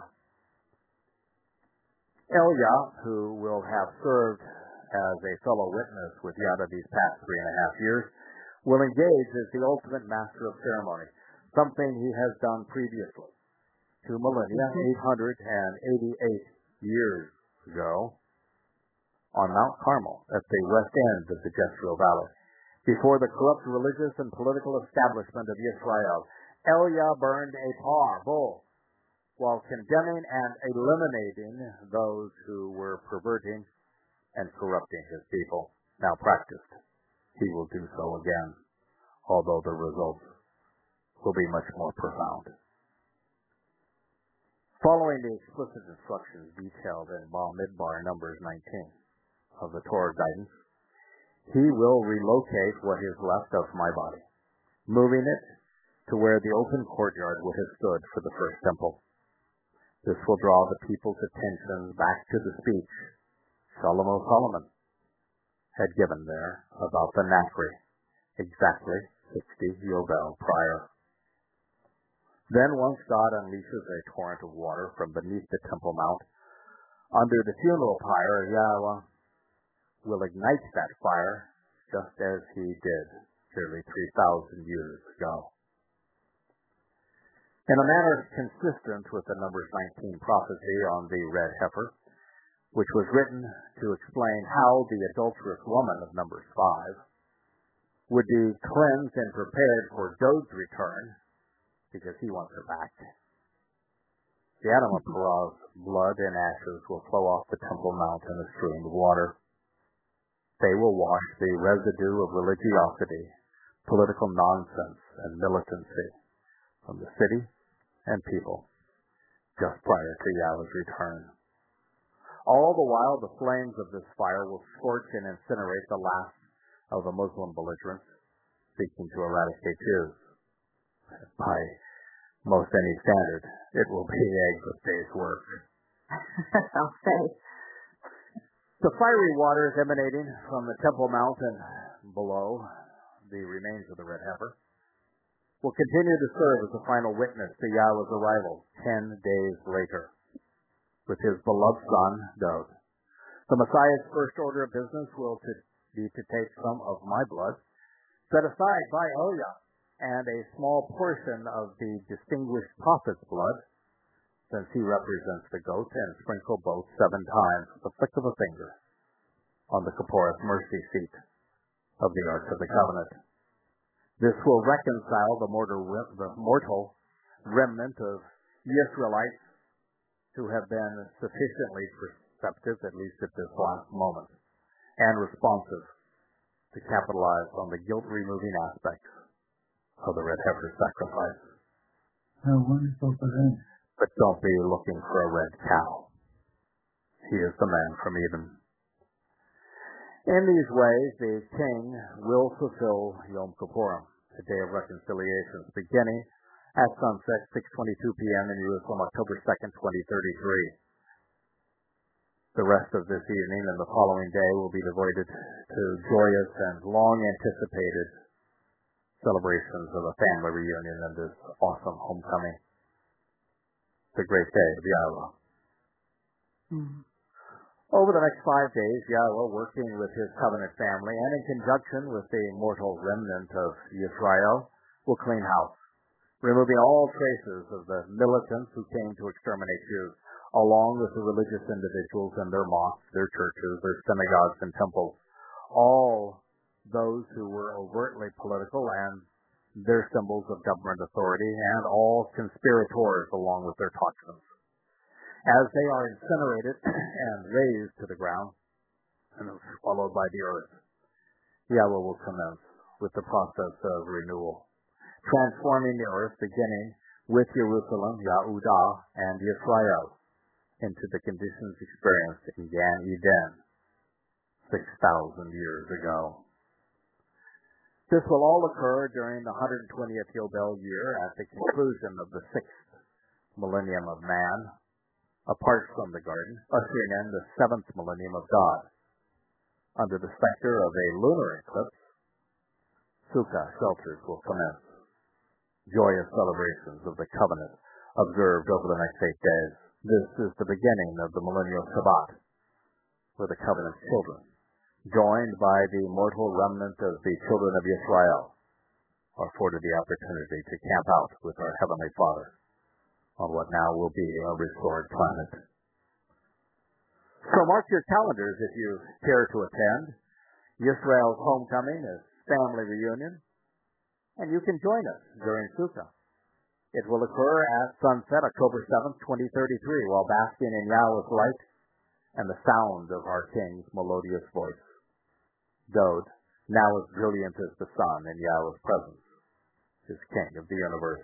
Elia, who will have served as a fellow witness with Yada these past three and a half years, will engage as the ultimate master of ceremony, something he has done previously, two millennia, eight hundred eighty-eight years ago, on Mount Carmel at the west end of the Jezreel Valley. Before the corrupt religious and political establishment of Israel, Elia burned a par bull while condemning and eliminating those who were perverting and corrupting his people. Now practiced, he will do so again, although the results will be much more profound. Following the explicit instructions detailed in Bamidbar Numbers nineteen of the Torah guidance, he will relocate what is left of my body, moving it to where the open courtyard would have stood for the first temple. This will draw the people's attention back to the speech Shlomo Solomon had given there about the Nachri, exactly sixty Yovel prior. Then once God unleashes a torrent of water from beneath the Temple Mount, under the funeral pyre, Yahweh will ignite that fire just as he did nearly three thousand years ago. In a manner consistent with the Numbers nineteen prophecy on the red heifer, which was written to explain how the adulterous woman of Numbers five would be cleansed and prepared for Dod's return, because he wants her back. The Adamah Parah's blood and ashes will flow off the Temple Mount in a stream of water. They will wash the residue of religiosity, political nonsense, and militancy from the city and people just prior to Yahweh's return. All the while, the flames of this fire will scorch and incinerate the last of the Muslim belligerents seeking to eradicate Jews. By most any standard, it will be a good day's work. I'll say. The fiery waters emanating from the Temple Mount and below the remains of the red heifer will continue to serve as a final witness to Yahweh's arrival ten days later with his beloved son, Dod. The Messiah's first order of business will to be to take some of my blood, set aside by Elia, and a small portion of the distinguished prophet's blood, since he represents the goat, and sprinkle both seven times with the flick of a finger on the Kapporeth mercy seat of the Ark of the Covenant. This will reconcile the mortal, the mortal remnant of Israelites who have been sufficiently perceptive, at least at this last moment, and responsive to capitalize on the guilt-removing aspects of the red heifer sacrifice. How wonderful for them. But don't be looking for a red cow. He is the man from Edom. In these ways, the king will fulfill Yom Kippurim, the day of reconciliation, beginning at sunset, six twenty-two p.m. in Jerusalem, October second, twenty thirty-three. The rest of this evening and the following day will be devoted to joyous and long-anticipated celebrations of a family reunion and this awesome homecoming. The great day of Yahweh. Mm. Over the next five days, Yahweh, working with his covenant family and in conjunction with the mortal remnant of Israel, will clean house, removing all traces of the militants who came to exterminate Jews, along with the religious individuals and their mosques, their churches, their synagogues and temples, all those who were overtly political and their symbols of government authority, and all conspirators along with their toxins. As they are incinerated and razed to the ground and swallowed by the earth, Yahweh will commence with the process of renewal, transforming the earth, beginning with Jerusalem, Yahudah, and Yisrael, into the conditions experienced in Gan Eden six thousand years ago. This will all occur during the one hundred twentieth Yobel year at the conclusion of the sixth millennium of man, apart from the garden, ushering in the seventh millennium of God. Under the specter of a lunar eclipse, Sukkah shelters will commence. Joyous celebrations of the covenant observed over the next eight days. This is the beginning of the millennial Shabbat, where the covenant children, joined by the mortal remnant of the children of Israel, are afforded the opportunity to camp out with our Heavenly Father on what now will be a restored planet. So mark your calendars if you care to attend Yisrael's homecoming, a family reunion, and you can join us during Sukkah. It will occur at sunset, October seventh, twenty thirty-three, while basking in Yahweh's light and the sound of our King's melodious voice. Dode, now as brilliant as the sun in Yahweh's presence, is King of the universe.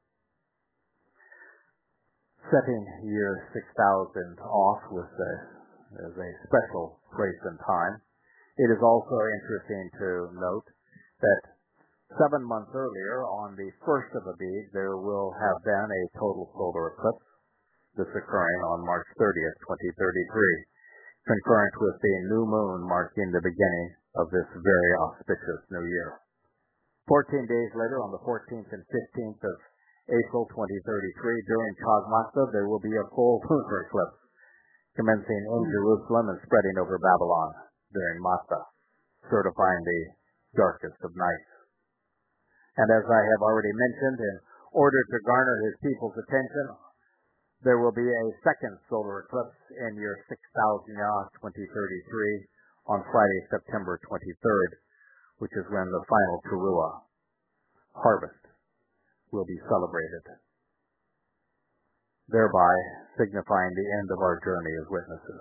Setting year six thousand off with a, as a special place and time, it is also interesting to note that seven months earlier, on the first of Abib, there will have been a total solar eclipse, this occurring on March thirtieth, twenty thirty-three, concurrent with the new moon marking the beginning of this very auspicious new year. Fourteen days later, on the fourteenth and fifteenth of April twenty thirty-three, during Chag Matzah, there will be a full lunar eclipse, commencing in Jerusalem and spreading over Babylon during Matzah, certifying the darkest of nights. And as I have already mentioned, in order to garner his people's attention, there will be a second solar eclipse in year six thousand Yah, twenty thirty-three, on Friday, September twenty-third, which is when the final Teruah, harvest, will be celebrated, thereby signifying the end of our journey as witnesses.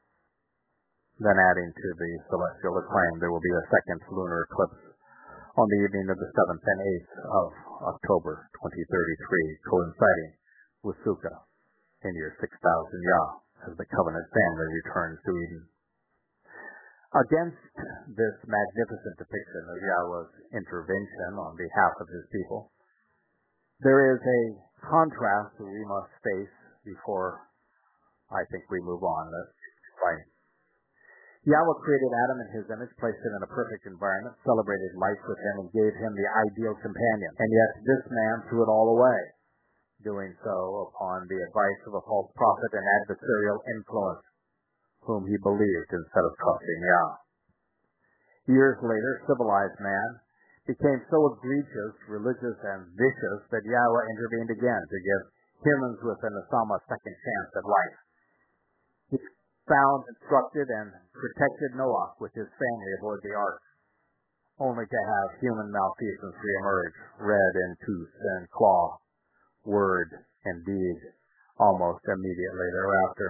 Then adding to the celestial acclaim, there will be a second lunar eclipse on the evening of the seventh and eighth of October twenty thirty-three, coinciding with Sukkah in year six thousand Yah, as the covenant family returns to Eden. Against this magnificent depiction of Yahweh's intervention on behalf of his people, there is a contrast that we must face before I think we move on. That's right. Yahweh created Adam in his image, placed him in a perfect environment, celebrated life with him, and gave him the ideal companion. And yet this man threw it all away, doing so upon the advice of a false prophet and adversarial influence, whom he believed instead of trusting Yah. Years later, civilized man became so egregious, religious, and vicious that Yahweh intervened again to give humans with an Asama a second chance at life. He found, instructed, and protected Noah with his family aboard the ark, only to have human malfeasance reemerge, red in tooth and claw, word and deed, almost immediately thereafter.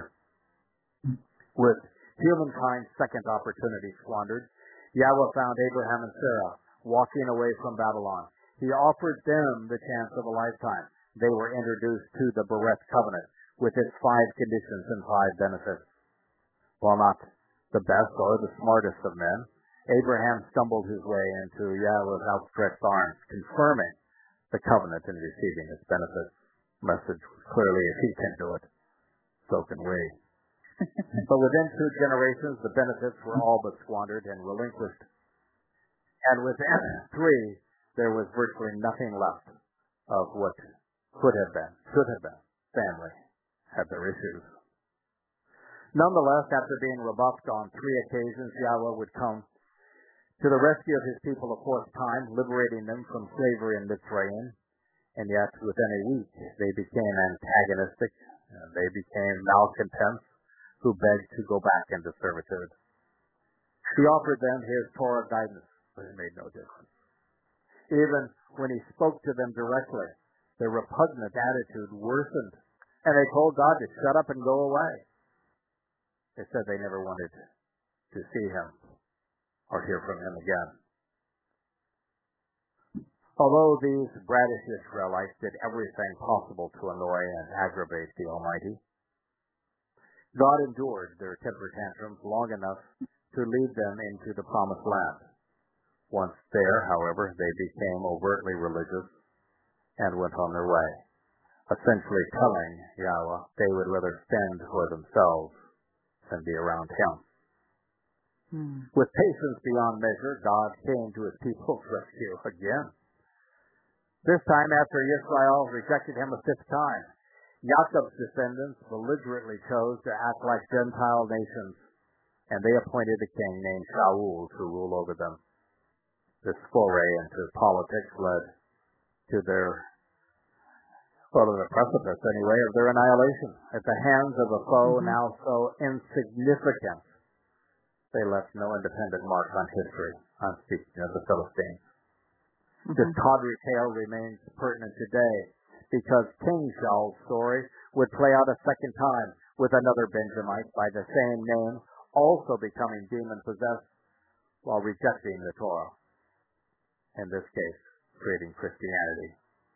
With humankind's second opportunity squandered, Yahweh found Abraham and Sarah walking away from Babylon. He offered them the chance of a lifetime. They were introduced to the Bereth covenant with its five conditions and five benefits. While not the best or the smartest of men, Abraham stumbled his way into Yahweh's outstretched arms, confirming the covenant and receiving its benefits. Message was clearly, if he can do it, so can we. But within two generations, the benefits were all but squandered and relinquished. And within three, there was virtually nothing left of what could have been, should have been. Family had their issues. Nonetheless, after being rebuffed on three occasions, Yahweh would come to the rescue of his people a fourth time, liberating them from slavery in Mitzrayim. And yet, within a week, they became antagonistic. And they became malcontents who begged to go back into servitude. He offered them his Torah guidance, but it made no difference. Even when he spoke to them directly, their repugnant attitude worsened And they told God to shut up and go away. They said they never wanted to see him or hear from him again. Although these bratish Israelites did everything possible to annoy and aggravate the Almighty, God endured their temper tantrums long enough to lead them into the promised land. Once there, however, they became overtly religious and went on their way, essentially telling Yahweh they would rather fend for themselves than be around him. Hmm. With patience beyond measure, God came to his people's rescue again. This time after Israel rejected him a fifth time, Jacob's descendants belligerently chose to act like Gentile nations, and they appointed a king named Shaul to rule over them. This foray into politics led to their, well, to the precipice anyway, of their annihilation at the hands of a foe Mm-hmm. now so insignificant they left no independent mark on history. I'm speaking of the Philistines. Mm-hmm. This tawdry tale remains pertinent today because King Shaul's story would play out a second time with another Benjamite by the same name also becoming demon-possessed while rejecting the Torah. In this case, creating Christianity.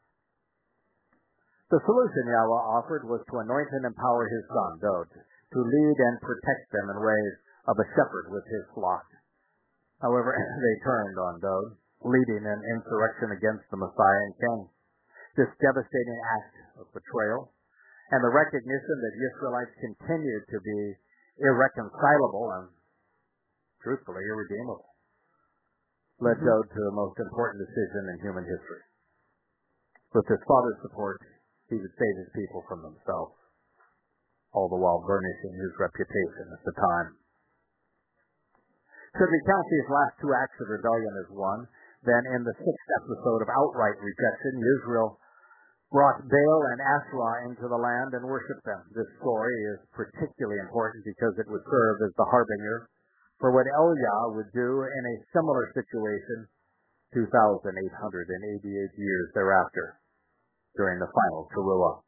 The solution Yahweh offered was to anoint and empower his son, Dod, to lead and protect them in ways of a shepherd with his flock. However, they turned on Dod, leading an insurrection against the Messiah and King. This devastating act of betrayal and the recognition that the Israelites continued to be irreconcilable and, truthfully, irredeemable led Mm-hmm. Dod to the most important decision in human history. With his father's support, he would save his people from themselves, all the while burnishing his reputation at the time. Should we count these last two acts of rebellion as one, then in the sixth episode of outright rejection, Israel brought Baal and Asherah into the land and worshipped them. This story is particularly important because it would serve as the harbinger for what Eliah would do in a similar situation two thousand eight hundred eighty-eight years thereafter, during the final Teruah.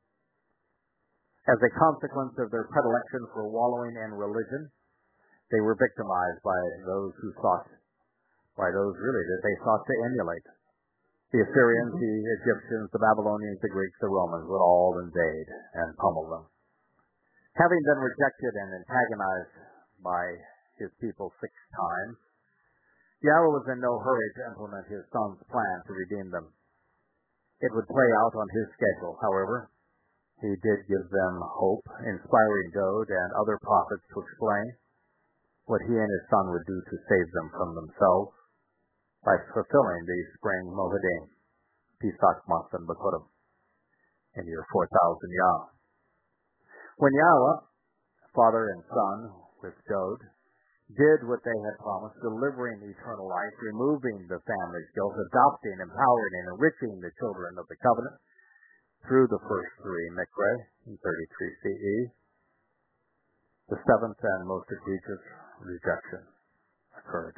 As a consequence of their predilection for wallowing in religion, they were victimized by those who sought, by those really that they sought to emulate. The Assyrians, the Egyptians, the Babylonians, the Greeks, the Romans would all invade and pummel them. Having been rejected and antagonized by his people six times, Yahweh was in no hurry to implement his son's plan to redeem them. It would play out on his schedule, however. He did give them hope, inspiring Dod and other prophets to explain what he and his son would do to save them from themselves by fulfilling the spring Moedim, Pesach, Matzah, and Bakurim, in year four thousand Yah. When Yahweh, father and son, with Dod, did what they had promised, delivering eternal life, removing the family's guilt, adopting, empowering, and enriching the children of the covenant through the first three Mikre in thirty-three C E, the seventh and most egregious rejection occurred.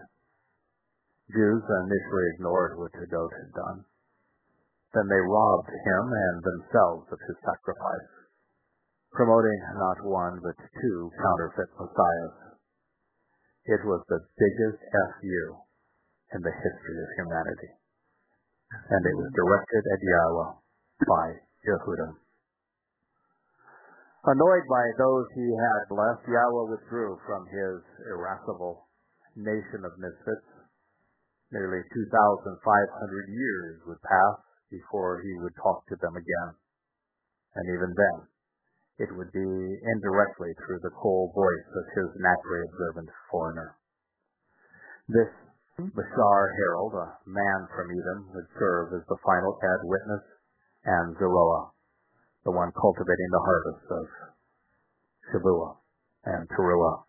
Jews initially ignored what Dod had done. Then they robbed him and themselves of his sacrifice, promoting not one but two counterfeit messiahs. It was the biggest F U in the history of humanity, and it was directed at Yahweh by Yehuda. Annoyed by those he had blessed, Yahweh withdrew from his irascible nation of misfits. Nearly two thousand five hundred years would pass before he would talk to them again, and even then, it would be indirectly through the cold voice of his naturally observant foreigner. This Bashar herald, a man from Edom, would serve as the final head witness, and Zeroah, the one cultivating the harvest of Shavuah and Teruah.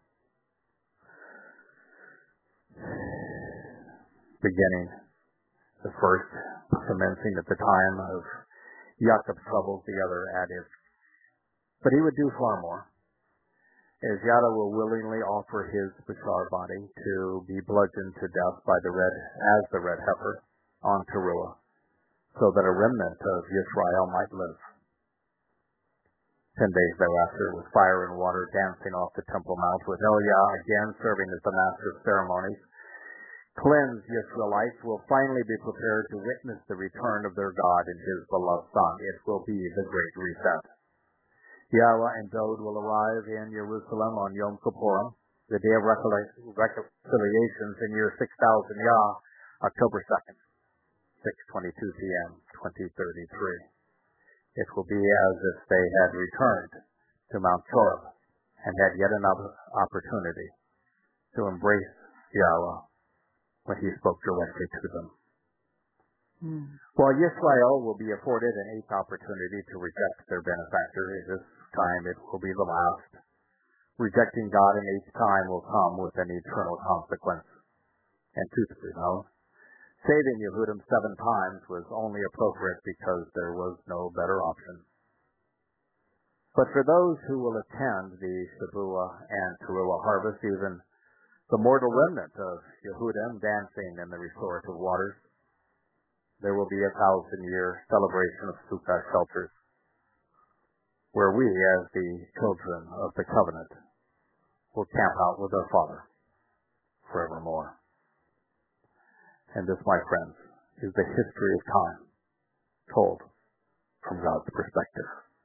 Beginning the first, commencing at the time of Jacob's troubles, the other at his. But he would do far more, as Yahweh will willingly offer his Bashar body to be bludgeoned to death by the red, as the red heifer on Teruah, so that a remnant of Yisrael might live. Ten days thereafter, with fire and water dancing off the Temple Mount, with Elia again serving as the master of ceremonies, cleansed Israelites will finally be prepared to witness the return of their God and his beloved Son. It will be the Great Reset. Yahweh and Dod will arrive in Jerusalem on Yom Kippurim, the day of reconciliations in year six thousand Yah, October second, six twenty-two p.m., twenty thirty-three. It will be as if they had returned to Mount Horeb and had yet another opportunity to embrace Yahweh when he spoke directly to them. Mm. While Yisrael will be afforded an eighth opportunity to reject their benefactor, this time it will be the last. Rejecting God in each time will come with an eternal consequence. And truthfully, though, saving Yehudim seven times was only appropriate because there was no better option. But for those who will attend the Shavuah and Teruah harvest, even the mortal remnant of Yehudim dancing in the restorative waters, there will be a thousand-year celebration of Sukkah shelters, where we, as the children of the covenant, will camp out with our Father forevermore. And this, my friends, is the history of time told from God's perspective.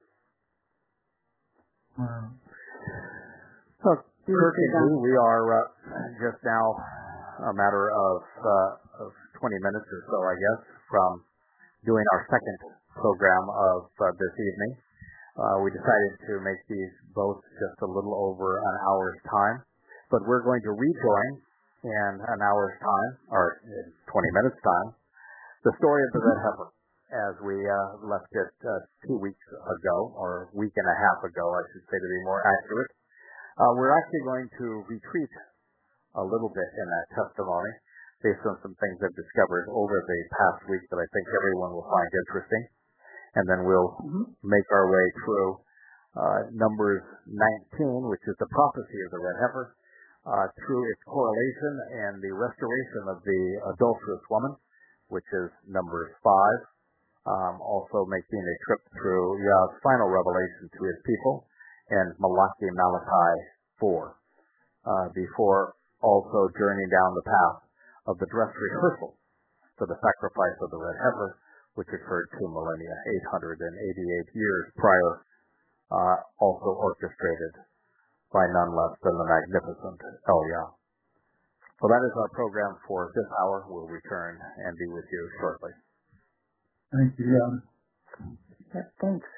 Wow. So, certainly, we are uh, just now a matter of, uh, of twenty minutes or so, I guess, from doing our second program of uh, this evening. Uh, we decided to make these both just a little over an hour's time, but we're going to rejoin in an hour's time, or in twenty minutes' time, the story of the Red Heifer, as we uh, left it uh, two weeks ago, or a week and a half ago, I should say, to be more accurate. Uh, we're actually going to retreat a little bit in that testimony based on some things I've discovered over the past week that I think everyone will find interesting. And then we'll mm-hmm. make our way through uh, Numbers nineteen, which is the prophecy of the Red Heifer, uh, through its correlation and the restoration of the adulterous woman, which is Numbers five, um, also making a trip through Yah's final revelation to his people, and Malachi Malachi four, uh, before also journeying down the path of the dress rehearsal for the sacrifice of the Red Heifer, which occurred two millennia, eight hundred eighty-eight years prior, uh, also orchestrated by none less than the magnificent Elia. So that is our program for this hour. We'll return and be with you shortly. Thank you, Jan. Yep, thanks.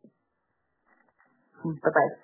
Bye-bye.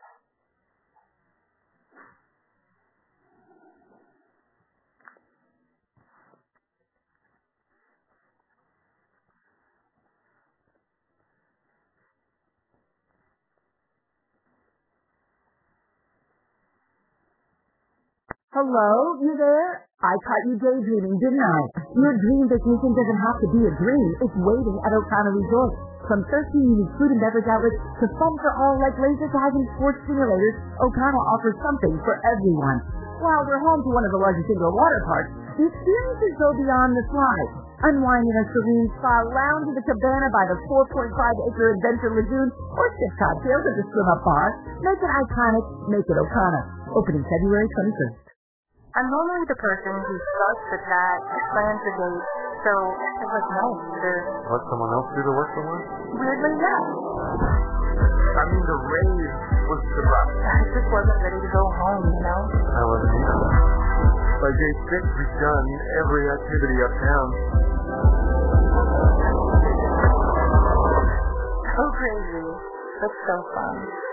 Hello, you there? I caught you daydreaming, didn't I? Your dream vacation doesn't have to be a dream. It's waiting at O'Connor Resort. From thirteen unique food and beverage outlets to fun for all like laser tag and sports simulators, O'Connell offers something for everyone. While we're home to one of the largest indoor water parks, the experiences go beyond the slide. Unwind in a serene spa, lounge in the cabana by the four point five acre Adventure Lagoon, or sip cocktails at the swim-up bar. Make it iconic, make it O'Connor. Opening February twenty-first. I'm normally the person who starts the chat, plans the date, so I was like, no, there's... Let someone else do the work for once? Weirdly, yeah. I mean, the rave was the rush. I just wasn't ready to go home, you know? I wasn't either. By day six, we've done every activity uptown. So crazy, but so fun.